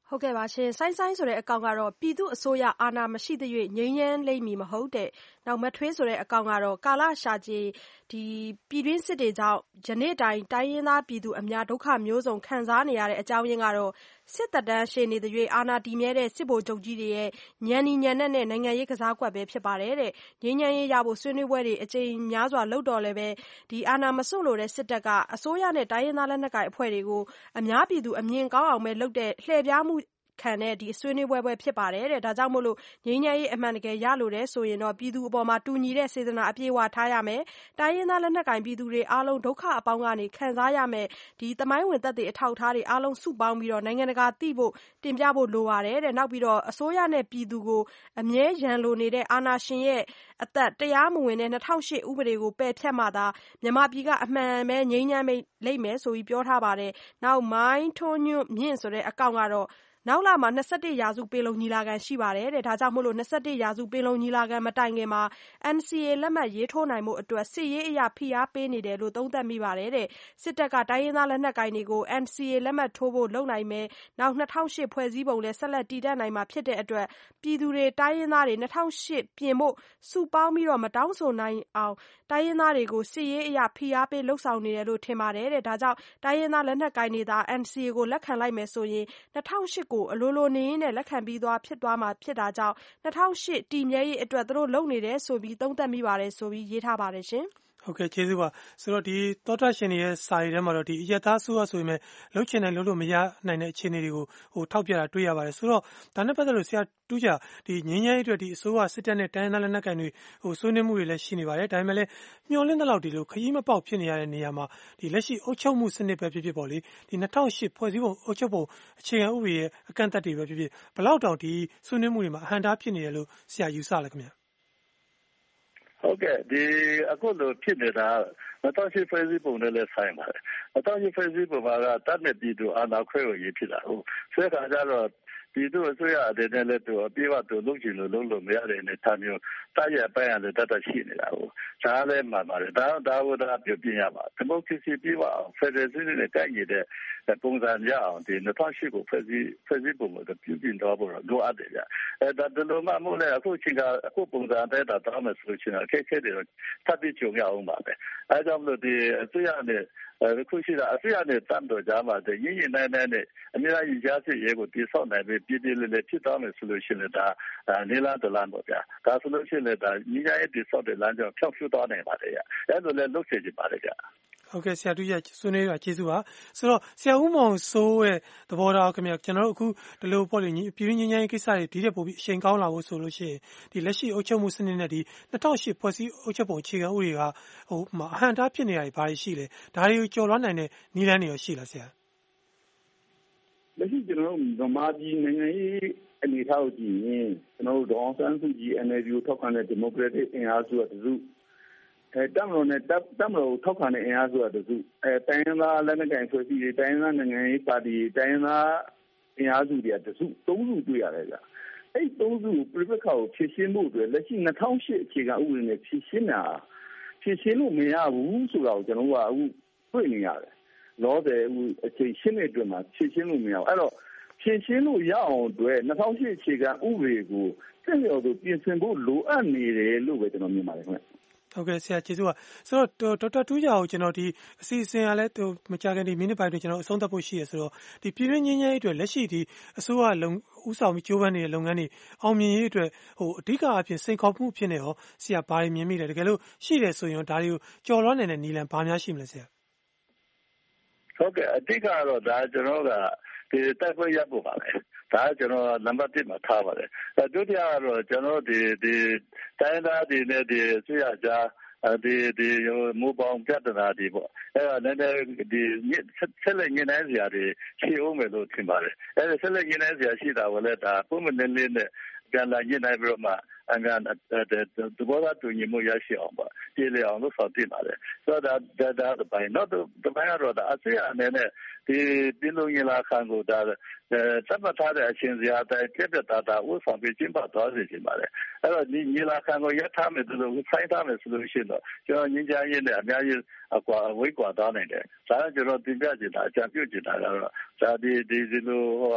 ဟုတ်ကဲ့ပါရှင်ဆိုင်းဆိုတဲ့အကောင့်ကတော့ပြည်သူအစိုးရအာဏာမရှိသရွေ့ငြိမ်းချမ်းလိမ့်မည်မဟုတ်တဲ့နောက်မထွေးဆိုတဲ့အကောင့်ကတော့ကာလရှာကြီးပြည်တွင်းစစ်တွေကြောင့်ယနေ့တိုင်းရင်းသားပြည်သူအများဒုက္ခမျိုးစုံခံစားနေရတဲ့အကြောင်းရင်းကတော့စစ်တပ်တန်းရှည်နေသရွေ့အာဏာတည်မြဲတဲ့စစ်ဗိုလ်ချုပ်ကြီးတွေရဲ့ညံနီညံနဲ့နိုင်ငံရေးကစားကွက်ပဲဖြစ်ပါတယ်တဲ့ငြိမ်းချမ်းရေးရဖို့ဆွေးနွေးပွဲတွေအကြိမ်များစွာလုပ်တော်လည်းပဲအာဏာမစွန့်လို့တဲ့စစ်တပ်ကအစိုးရနဲ့တိုင်းရင်းသားလက်နက်ကိုင်အဖွဲ့တွေကိုအများပြည်သူအမြင်ကောင်းအောင်ပဲလုပ်တဲ့လှည့်ပြားမှုခံတဲ့ဆွေးနွေးပွဲဖြစ်ပါတယ်တဲ့ဒါကြောင့်မို့လို့ငြိမ်းချမ်းရေးအမှန်တကယ်ရလို့တဲ့ဆိုရင်တော့ပြည်သူအပေါ်မှာတူညီတဲ့စေတနာအပြည့်အဝထားရမယ်တိုင်းရင်းသားလက်နက်ကိုင်ပြည်သူတွေအားလုံးဒုက္ခအပေါင်းကနေခံစားရမယ်သမိုင်းဝင်သက်သေအထောက်အထားတွေအားလုံးစုပေါင်းပြီးတော့နိုင်ငံတကာသိဖို့တင်ပြဖို့လိုပါတယ်တဲ့နောက်ပြီးတော့အစိုးရနဲ့ပြည်သူကိုအမြဲရန်လိုနေတဲ့အာဏာရှင်ရဲ့အသက်တရားမဝင်တဲ့2008ဥပဒေကိုပယ်ဖျက်မှသာမြန်မာပြည်ကအမှန်ပဲငြိမ်းချမ်းလိမ့်မယ်ဆိုပြီးပြောထားပါတယ်နောက်မိုင်းထွန်းညွန့်မြင့်ဆိုတဲ့အကောင့်ကတော့နောက်လာမှာ21ရာစုပင်လုံညီလာခံရှိပါတယ်တဲ့ဒါကြောင့်မို့လို့21ရာစုပင်လုံညီလာခံမတိုင်ခင်မှာ NCA လက်မှတ်ရေးထိုးနိုင်မှုအတွက်စစ်ရေးအရာဖိအားပေးနေတယ်လို့သုံးသပ်မိပါတယ်တဲ့စစ်တပ်ကတိုင်းရင်းသားလက်နက်ကိုင်တွေကို NCA လက်မှတ်ထိုးဖို့လုပ်နိုင်မယ်နောက်2008ဖွဲ့စည်းပုံလည်းဆက်လက်တည်တံ့နိုင်မှာဖြစ်တဲ့အတွက်ပြည်သူတွေတိုင်းရင်းသားတွေ2008ပြင်ဖို့စုပေါင်းပြီးတော့မတောင်းဆိုနိုင်အောင်တိုင်းရင်းသားတွေကိုစစ်ရေးအရာဖိအားပေးလှုပ်ဆောင်နေတယ်လို့ထင်ပါတယ်တဲ့ဒါကြောင့်တိုင်းရင်းသားလက်နက်ကိုင်တွေသာ NCA ကိုလက်ခံလိုက်မယ်ဆိုရင်2008ကိုအလိုလိုနေရင်းနဲ့လက်ခံပြီးဖြစ်သွားမှာဖြစ်တာကြောင့်2008တည်မြဲရေးအတွက်သူတို့လုပ်နေတယ်ဆိုပြီးသုံးသပ်မိပါတယ်ဆိုပြီးရေးထားပါတယ်ရှင်ဟုတ်ကဲ့ကျေးဇူးပါဆိုတော့သောတာရှင်တွေရဲ့စာရီထဲမှာတော့အရက်သားအစိုးရဆိုရင်လည်းလှုပ်ချင်တယ်လို့မရနိုင်တဲ့အခြေအနေတွေကိုထောက်ပြတာတွေ့ရပါတယ်ဆိုတော့ဒါနဲ့ပတ်သက်လို့ဆရာတူးကြငြိမ်းချမ်းရေးအတွက်အစိုးရစစ်တပ်နဲ့တိုင်းရင်းသားလက်နက်ကိုင်တွေဆွေးနွေးမှုတွေလည်းရှိနေပါတယ်ဒါပေမဲ့လည်းမျှော်လင့်တဲ့လောက်ခရီးမပေါက်ဖြစ်နေရတဲ့နေရာမှာလက်ရှိအုပ်ချုပ်မှုစနစ်ပဲဖြစ်ဖြစ်ပေါ့လေ2008ဖွဲ့စည်းပုံအုပ်ချုပ်ပုံအခြေခံဥပဒေရဲ့အကန့်အသတ်တွေပဲဖြစ်ဖြစ်ဘယ်လောက်တောင်ဆွေးနွေးမှုတွေမှာအဟန့်အတားဖြစ်နေတယ်လို့ဆရာယူဆလဲခင်ဗျဟုတ်ကဲ့အခုလိုဖြစ်နေတာ2008ဖွဲ့စည်းပုံနဲ့လည်းဆိုင်ပါတယ်2008ဖွဲ့စည်းပုံကတပ်နဲ့ပြည်သူအာဏာခွဲဝေရေးဖြစ်တာဟုတ်ဆိုတဲ့အခါကျတော့ပြည်သူအစိုးရအနေနဲ့လည်းအပြည့်အဝလုပ်ချင်လို့လုပ်လို့မရတဲ့အနေအထားမျိုးတိုက်ရပိုင်းရတယ်တတ်ရှိနေတာဟုတ်ဒါလည်းမှန်ပါတယ်ဒါကိုပြုပြင်ရပါဒီမိုကရေစီပြည့်ဝအောင်ဖက်ဒရယ်စနစ်နဲ့ကိုက်ညီတဲ့ပုံစံရအောင်2008ကိုဖွဲ့စည်းပုံကိုပြုပြင်တော့ဖို့လိုအပ်တယ်ဗျဒါတလို့မှမို့လဲအခုပုံစံတဲ့တာတောင်းမယ်ဆိုရင်အခက်အခဲတွေထပ်ပြီးကြုံရအောင်ပါပဲအဲကြောင့်မလို့အစိုးရနဲ့အခုရှိတာအစိုးရနဲ့တမ်းတော်ကြမှာရင်းရင်းနိုင်နိုင်နဲ့အများကြီးကြားစစ်ရဲကိုတိဆောက်နိုင်ပြီးပြည်ပြည်လေးဖြစ်သွားမယ်ဆိုလို့ရှိရင်ဒါနေလားတလားပေါ့ဗျာဒါဆိုလို့ရှိရင်ဒါညီညာရဲ့တိဆောက်တဲ့လမ်းကြောင်းဖြောက်ဖြူသွားနိုင်ပါတယ်ဗျအဲလိုလည်းလုပ်စေချင်ပါတယ်ဗျဟုတ်ကဲ့ဆရာတူရဆွေးနွေးတာကျေးဇူးပါဆိုတော့ဆရာဦးမောင်စိုးရဲ့သဘောထားခင်ဗျကျွန်တော်တို့အခုဒီလိုပေါ့လေပြည်တွင်းငြိမ်းချမ်းရေးကိစ္စတွေဒီတဲ့ပို့ပြီးအချိန်ကောင်းလာဖို့ဆိုလို့ရှိရင်လက်ရှိအုပ်ချုပ်မှုစနစ်နဲ့2008ဖွဲ့စည်းအုပ်ချုပ်ပုံအခြေခံဥပဒေကအဟန့်အတားဖြစ်နေတာတွေဘာတွေရှိလဲဒါတွေကိုကျော်လွှားနိုင်တဲ့နည်းလမ်းတွေရောရှိလားဆရာလက်ရှိကျွန်တော်တို့ဗမာပြည်နိုင်ငံရေးအနေအထားကိုကြည့်ရင်ကျွန်တော်တို့ဒေါအောင်ဆန်းစုကြည် NLD ကိုထောက်ခံတဲ့ဒီမိုကရက်တစ်အင်အားစုကတစုတပ်မတော်နဲ့တပ်မတော်ကိုထောက်ခံတဲ့အင်အားစုကတစုတိုင်းရင်းသားလက်နက်ကိုင်ဖွဲ့စည်းတွေတိုင်းရင်းသားနိုင်ငံရေးပါတီတိုင်းရင်းသားအင်အားစုတွေကတစုသုံးစုတွေ့ရတယ်ဗျအဲ့သုံးစုပြိပခါကိုဖြည့်ရှင်းဖို့အတွက်လက်ရှိ2008အခြေခံဥပဒေနဲ့ဖြည့်ရှင်းလို့မရဘူးဆိုတာကိုကျွန်တော်ကအခုတွေ့နေရတယ်လောဆယ်အချိန်ရှင်းတဲ့အတွက်မှာဖြည့်ရှင်းလို့မရဘူးအဲ့တော့ဖြည့်ရှင်းလို့ရအောင်အတွက်2008အခြေခံဥပဒေကိုဆက်လျော်သူပြင်ဆင်ဖို့လိုအပ်နေတယ်လို့ပဲကျွန်တော်မြင်ပါတယ်ခင်ဗျဟုတ်ကဲ့ဆရာကျေးဇူးပါဆိုတော့ဒေါက်တာတူးကြအောင်ကျွန်တော်အစီအစဉ်ကလည်းမကြခင်မိနစ်ပိုင်းတွေကျွန်တော်အဆုံးသတ်ဖို့ရှိရဆိုတော့ပြည်တွင်းငြိမ်းချမ်းရေးအတွက်လက်ရှိအစိုးရဦးဆောင်ပြီးကြိုးပမ်းနေတဲ့လုပ်ငန်းတွေအောင်မြင်ရေးအတွက်အဓိကအဖြစ်စိန်ခေါ်မှုဖြစ်နေရောဆရာဘာတွေမြင်မိလဲတကယ်လို့ရှိတယ်ဆိုရင်ဒါတွေကိုကြော်လွှားနိုင်တဲ့နည်းလမ်းဘာများရှိမလဲဆရာဟုတ်ကဲ့အဓိကတော့ဒါကျွန်တော်ကတိုက်ပွဲရပ်ဖို့ပါပဲဒါကျွန်တော်နံပါတ်1မှာထားပါတယ်ဒုတိယကတော့ကျွန်တော်တိုင်းသားတွေနဲ့ဆွေးရကြမူပေါင်းပြဿနာတွေပေါ့အဲ့ဒါလည်းဆက်လက်ညှိနှိုင်းစရာတွေရှိအောင်မယ်လို့ထင်ပါတယ်အဲ့ဒါဆက်လက်ညှိနှိုင်းစရာရှိတာကလည်းဒါပုံမှန်လေးနဲ့ပြန်လာညှိနှိုင်းပြီးတော့မှအင်္ဂါသဘောထားတူညီမှုရရှိအောင်ပါကြည်လျအောင်လို့ဆောင်တင်ပါတယ်ဆိုတော့ဒါပိုင်းတော့တပိုင်းကတော့အစိုးရအနေနဲ့ပြည်လုံးညီလာခံကိုသတ်မှတ်ထားတဲ့အချင်းစရာအတိုင်းပြည့်ပြည့်သားသားဥဆောင်ပြီးကျင်းပသွားစေချင်ပါတယ်အဲ့တော့ညီလာခံကိုရပ်ထားမယ်ဆိုလို့ဆိုင်းထားမယ်ဆိုလို့ရှိရင်တော့ကျွန်တော်ငြင်းချမ်းရေးနဲ့အများကြီးဝိတ်ကွာသွားနိုင်တယ်ဒါကကျွန်တော်တင်ပြချင်တာအကြံပြုချင်တာကတော့ဒါဒီလို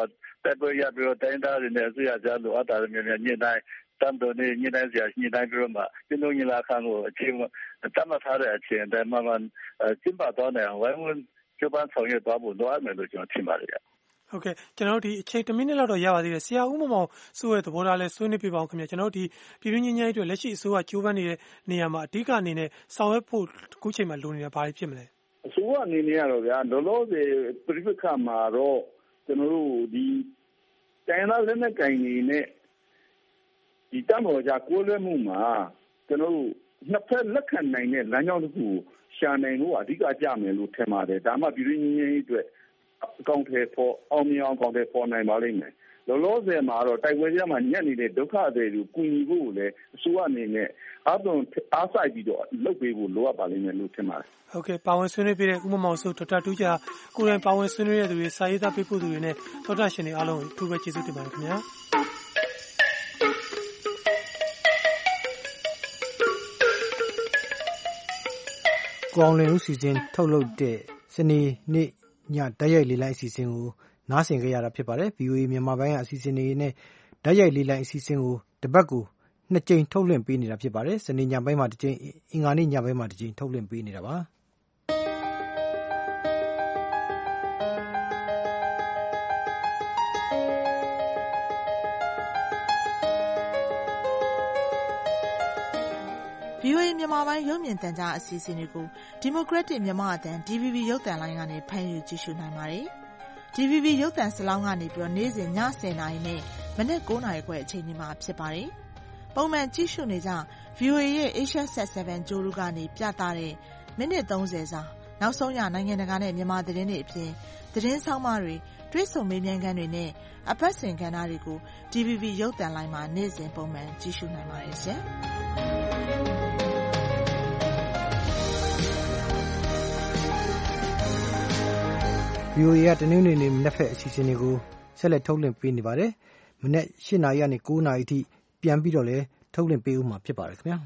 တိုက်ပွဲရပြီးတော့တိုင်းသားတွေနဲ့အစိုးရကြားလိုအပ်တာတွေများညှိနှိုင်းတမ်းတော်နေညှိနှိုင်းစရာညှိနှိုင်းပြီးတော့မှပြည်သူ့ညီလာခံကိုအချိန်တတ်မှတ်ထားတဲ့အချိန်တိုင်းမှကျင်းပသွားနိုင်အောင်ဝိုင်းဝန်းကျပန်းဆောင်ရွက်သွားဖို့လိုအပ်မယ်လို့ကျွန်တော်ထင်ပါတယ်ဗျ။ဟုတ်ကဲ့ကျွန်တော်တို့ဒီအချိန်1မိနစ်လောက်တော့ရပါသေးတယ်ဆရာဦးမောင်မောင်စိုးရဲ့သဘောထားလဲဆွေးနွေးပြပါအောင်ခင်ဗျာကျွန်တော်တို့ဒီပြည်တွင်းငြိမ်းချမ်းရေးအတွက်လက်ရှိအစိုးရကြိုးပမ်းနေတဲ့နေရာမှာအဓိကအနေနဲ့ဆောင်ရွက်ဖို့အခုချိန်မှာလိုနေတာဘာတွေဖြစ်မလဲအစိုးရအနေနဲ့ကတော့ဗျာလောလောဆယ်ပြိပခါမှာတော့ကျွန်တော်တို့ဒီတိုင်းသားလက်နက်ကင်နေနဲ့ဒီတမ်းတော်ကြကိုးလွဲမှုမှာကျွန်တော်တို့နှစ်ဖက်လက်ခံနိုင်တဲ့လမ်းကြောင်းတစ်ခုရှာနိုင်ဖို့အဓိကကြမယ်လို့ထင်ပါတယ်ဒါမှပြည်တွင်းငြိမ်းချမ်းရေးအတွက်အကောင့်ထဲပေါ်အောင်မြင်အောင်ကောင့်ထဲပေါ်နိုင်ပါလိမ့်မယ်လောလောဆယ်မှာတော့တိုက်ပွဲကြားမှာညက်နေတဲ့ဒုက္ခတွေကိုကူညီဖို့လည်းအစိုးရအနေနဲ့အားစိုက်ပြီးတော့လုပ်ပေးဖို့လိုအပ်ပါလိမ့်မယ်လို့ထင်ပါတယ်ဟုတ်ကဲ့ပါဝင်ဆွေးနွေးပြတဲ့ဦးမောင်မောင်စိုးဒေါက်တာတူးကြကိုယ်တိုင်ပါဝင်ဆွေးနွေးရတဲ့သူတွေစာရေးသားပေးပို့သူတွေနဲ့ဒေါက်တာရှင်တွေအားလုံးကိုအထူးပဲကျေးဇူးတင်ပါတယ်ခင်ဗျာကိုအောင်လင်းဦးစီစဉ်ထုတ်လုပ်တဲ့စနေနေ့ညတိုက်ရိုက်လေးလိုင်းအစီအစဉ်ကိုနားဆင်ကြရတာဖြစ်ပါတယ် VOA မြန်မာပိုင်းကအစီအစဉ်တွေနဲ့တိုက်ရိုက်လေးလိုင်းအစီအစဉ်ကိုတပတ်ကို2ကြိမ်ထုတ်လွှင့်ပေးနေတာဖြစ်ပါတယ်စနေညပိုင်းမှာ1ကြိမ်အင်္ဂါနေ့ညပိုင်းမှာ1ကြိမ်ထုတ်လွှင့်ပေးနေတာပါ VOA မြန်မာပိုင်းရုပ်မြင်သံကြားအစီအစဉ်တွေကို Democratic မြန်မာအသံ DVB ရုပ်သံလိုင်းကနေဖမ်းယူကြည့်ရှုနိုင်ပါတယ်။ DVB ရုပ်သံစလောင်းကနေပြီးနေ့စဉ်ည10:00နာရီနဲ့မနက်9:00နာရီခွဲအချိန်တွေမှာဖြစ်ပါတယ်။ပုံမှန်ကြည့်ရှုနေကြ VOA ရဲ့ Asia Sat 7 ကြိုးတို့ကနေပြသတဲ့မိနစ်30စာနောက်ဆုံးရနိုင်ငံတကာနဲ့မြန်မာသတင်းတွေအပြင်သတင်းဆောင်မတွေတွေ့ဆုံမေးမြန်းခန်းတွေနဲ့အပတ်စဉ်ကဏ္ဍတွေကို DVB ရုပ်သံလိုင်းမှာနေ့စဉ်ပုံမှန်ကြည့်ရှုနိုင်ပါတယ်ရှင်။ VOA ကတနင်္ဂနွေနေ့မနက်ဖက်အစီအစဉ်တွေကိုဆက်လက်ထုတ်လွှင့်ပေးနေပါတယ်။မနက်8:00နာရီကနေ9:00နာရီအထိပြန်ပြီးတော့လည်းထုတ်လွှင့်ပေးဦးမှာဖြစ်ပါတယ်ခင်ဗျာ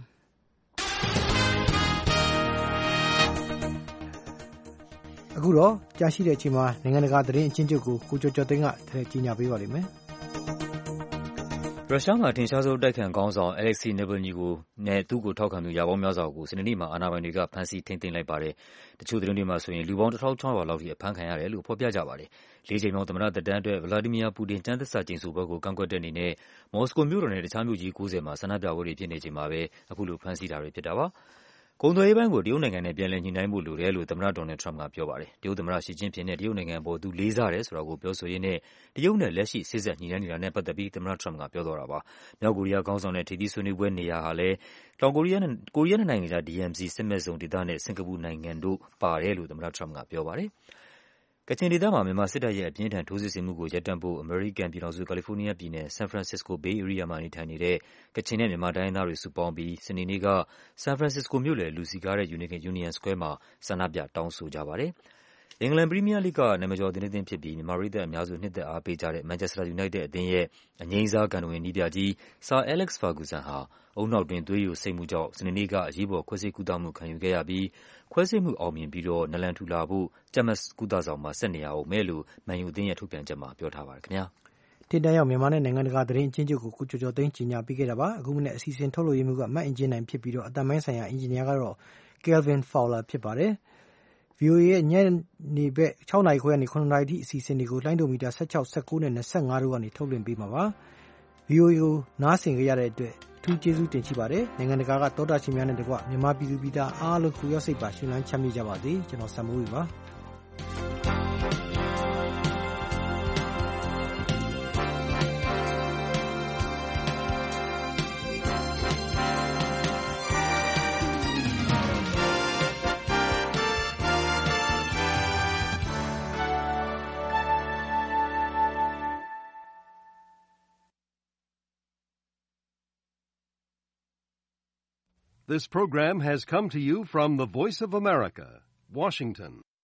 ။အခုတော့ကြာရှိတဲ့အချိန်မှာနိုင်ငံတကာသတင်းအချင်းချုပ်ကိုကိုကျော်ကျော်သိန်းကကြီးညာပေးပါလိမ့်မယ်။ရုရှားမှာထင်ရှားဆုံးတိုက်ခိုက်ခေါင်းဆောင် Alexei Navalny နဲ့သူ့ကိုထောက်ခံသူရာပေါင်းများစွာကိုစနေနေ့မှာအာဏာပိုင်တွေကဖမ်းဆီးထိန်းသိမ်းလိုက်ပါတယ်။တချို့သတင်းတွေမှာဆိုရင်လူပေါင်း1600လောက်ထိအဖမ်းခံရတယ်လို့ဖော်ပြကြပါတယ်။၄ ကြိမ်မြောက်သမ္မတသက်တမ်းအတွက် Vladimir Putin ကျမ်းသစ္စာကျိန်ဆိုပွဲကိုကန့်ကွက်တဲ့အနေနဲ့မော်စကိုမြို့တော်နဲ့တခြားမြို့ကြီး90မှာဆန္ဒပြပွဲတွေဖြစ်နေချိန်မှာပဲအခုလိုဖမ်းဆီးတာတွေဖြစ်တာပါ။ကုန်သွယ်ရေးပိုင်းကိုတရုတ်နိုင်ငံနဲ့ပြန်လည်ညှိနှိုင်းဖို့လိုတယ်လို့သမ္မတဒေါ်နယ်လ်ဒ်ထရမ့်ပ်ကပြောပါတယ်။တရုတ်သမ္မတရှီကျင့်ဖျင်နဲ့တရုတ်နိုင်ငံအပေါ်သူလေးစားတယ်ဆိုတာကိုပြောဆိုရင်းနဲ့တရုတ်နဲ့လက်ရှိစေ့စပ်ညှိနှိုင်းနေတာနဲ့ပတ်သက်ပြီးသမ္မတထရမ့်ပ်ကပြောသွားတာပါ။မြောက်ကိုရီးယားခေါင်းဆောင်တဲ့ထိပ်သီးဆွေးနွေးပွဲနေရာဟာလည်းကိုရီးယားနိုင်ငံကြား DMZ စစ်မဲ့ဇုံဒေသနဲ့စင်ကာပူနိုင်ငံတို့ပါတယ်လို့သမ္မတထရမ့်ပ်ကပြောပါတယ်။ကချင်ဒေသမှာမြန်မာစစ်တပ်ရဲ့အပြင်းထန်ထိုးစစ်ဆင်မှုကိုရပ်တန့်ဖို့အမေရိကန်ပြည်ထောင်စုကာလီဖိုးနီးယားပြည်နယ်ဆန်ဖရန်စစ္စကိုဘေးဧရိယာမှာနေထိုင်နေတဲ့ကချင်နဲ့မြန်မာတိုင်းရင်းသားတွေစုပေါင်းပြီးစနေနေ့ကဆန်ဖရန်စစ္စကိုမြို့လယ်လူစည်ကားတဲ့ Union Square မှာဆန္ဒပြတောင်းဆိုကြပါတယ်။အင်္ဂလန်ပရီးမီးယားလိဂ်ကနာမည်ကျော်အသင်းတစ်သင်းဖြစ်ပြီးမြန်မာပရိသတ်အများစုနှစ်သက်အားပေးကြတဲ့ Manchester United အသင်းရဲ့အငြိမ်းစားဂန္ထဝင်နည်းပြကြီး Sir Alex Ferguson ဟာဦးနှောက်တွင်းသွေးယိုစိမ့်မှုကြောင့်စနေနေ့ကအရေးပေါ်ခွဲစိတ်ကုသမှုခံယူခဲ့ရပြီးခွဲစိတ်မှုအောင်မြင်ပြီးတော့နလန်ထူလာဖို့ကြက်မတ်ကုသဆောင်မှာဆက်နေရအောင်မယ်လို့မန်ယူအသင်းရဲ့ထုတ်ပြန်ချက်မှာပြောထားပါတယ်ခင်ဗျာ။ထိပ်တန်းရောက်မြန်မာနဲ့နိုင်ငံတကာသတင်းအချင်းချုပ်ကိုကိုကျော်ကျော်သိန်းကြီးညာပေးခဲ့တာပါ။အခုမနေ့အစီအစဉ်ထုတ်လို့ရမှုကမတ်အင်ဂျင်နိုင်ဖြစ်ပြီးတော့အတန်ပိုင်းဆိုင်ရာအင်ဂျင်နီယာကတော့ Kelvin Fowler ဖြစ်ပါတယ်။ VOA ရဲ့ညနေဘက်6:00နာရီခွဲကနေ9:00နာရီထိအစီအစဉ်တွေကိုလိုင်းဒိုမီတာ16, 19နဲ့25တို့ကနေထုတ်လွှင့်ပေးမှာပါ။ VOA ကိုနားဆင်ကြရတဲ့အတွက်အထူးကျေးဇူးတင်ရှိပါတယ်။နိုင်ငံတကာကသောတာရှင်များနဲ့တကွမြန်မာပြည်သူပြည်သားအားလုံးကိုရောက်စိတ်ပါရှင်လန်းချမ်းမြေ့ကြပါစေ။ကျွန်တော်ဆမ်မိုးရီပါ။ This program has come to you from the Voice of America, Washington.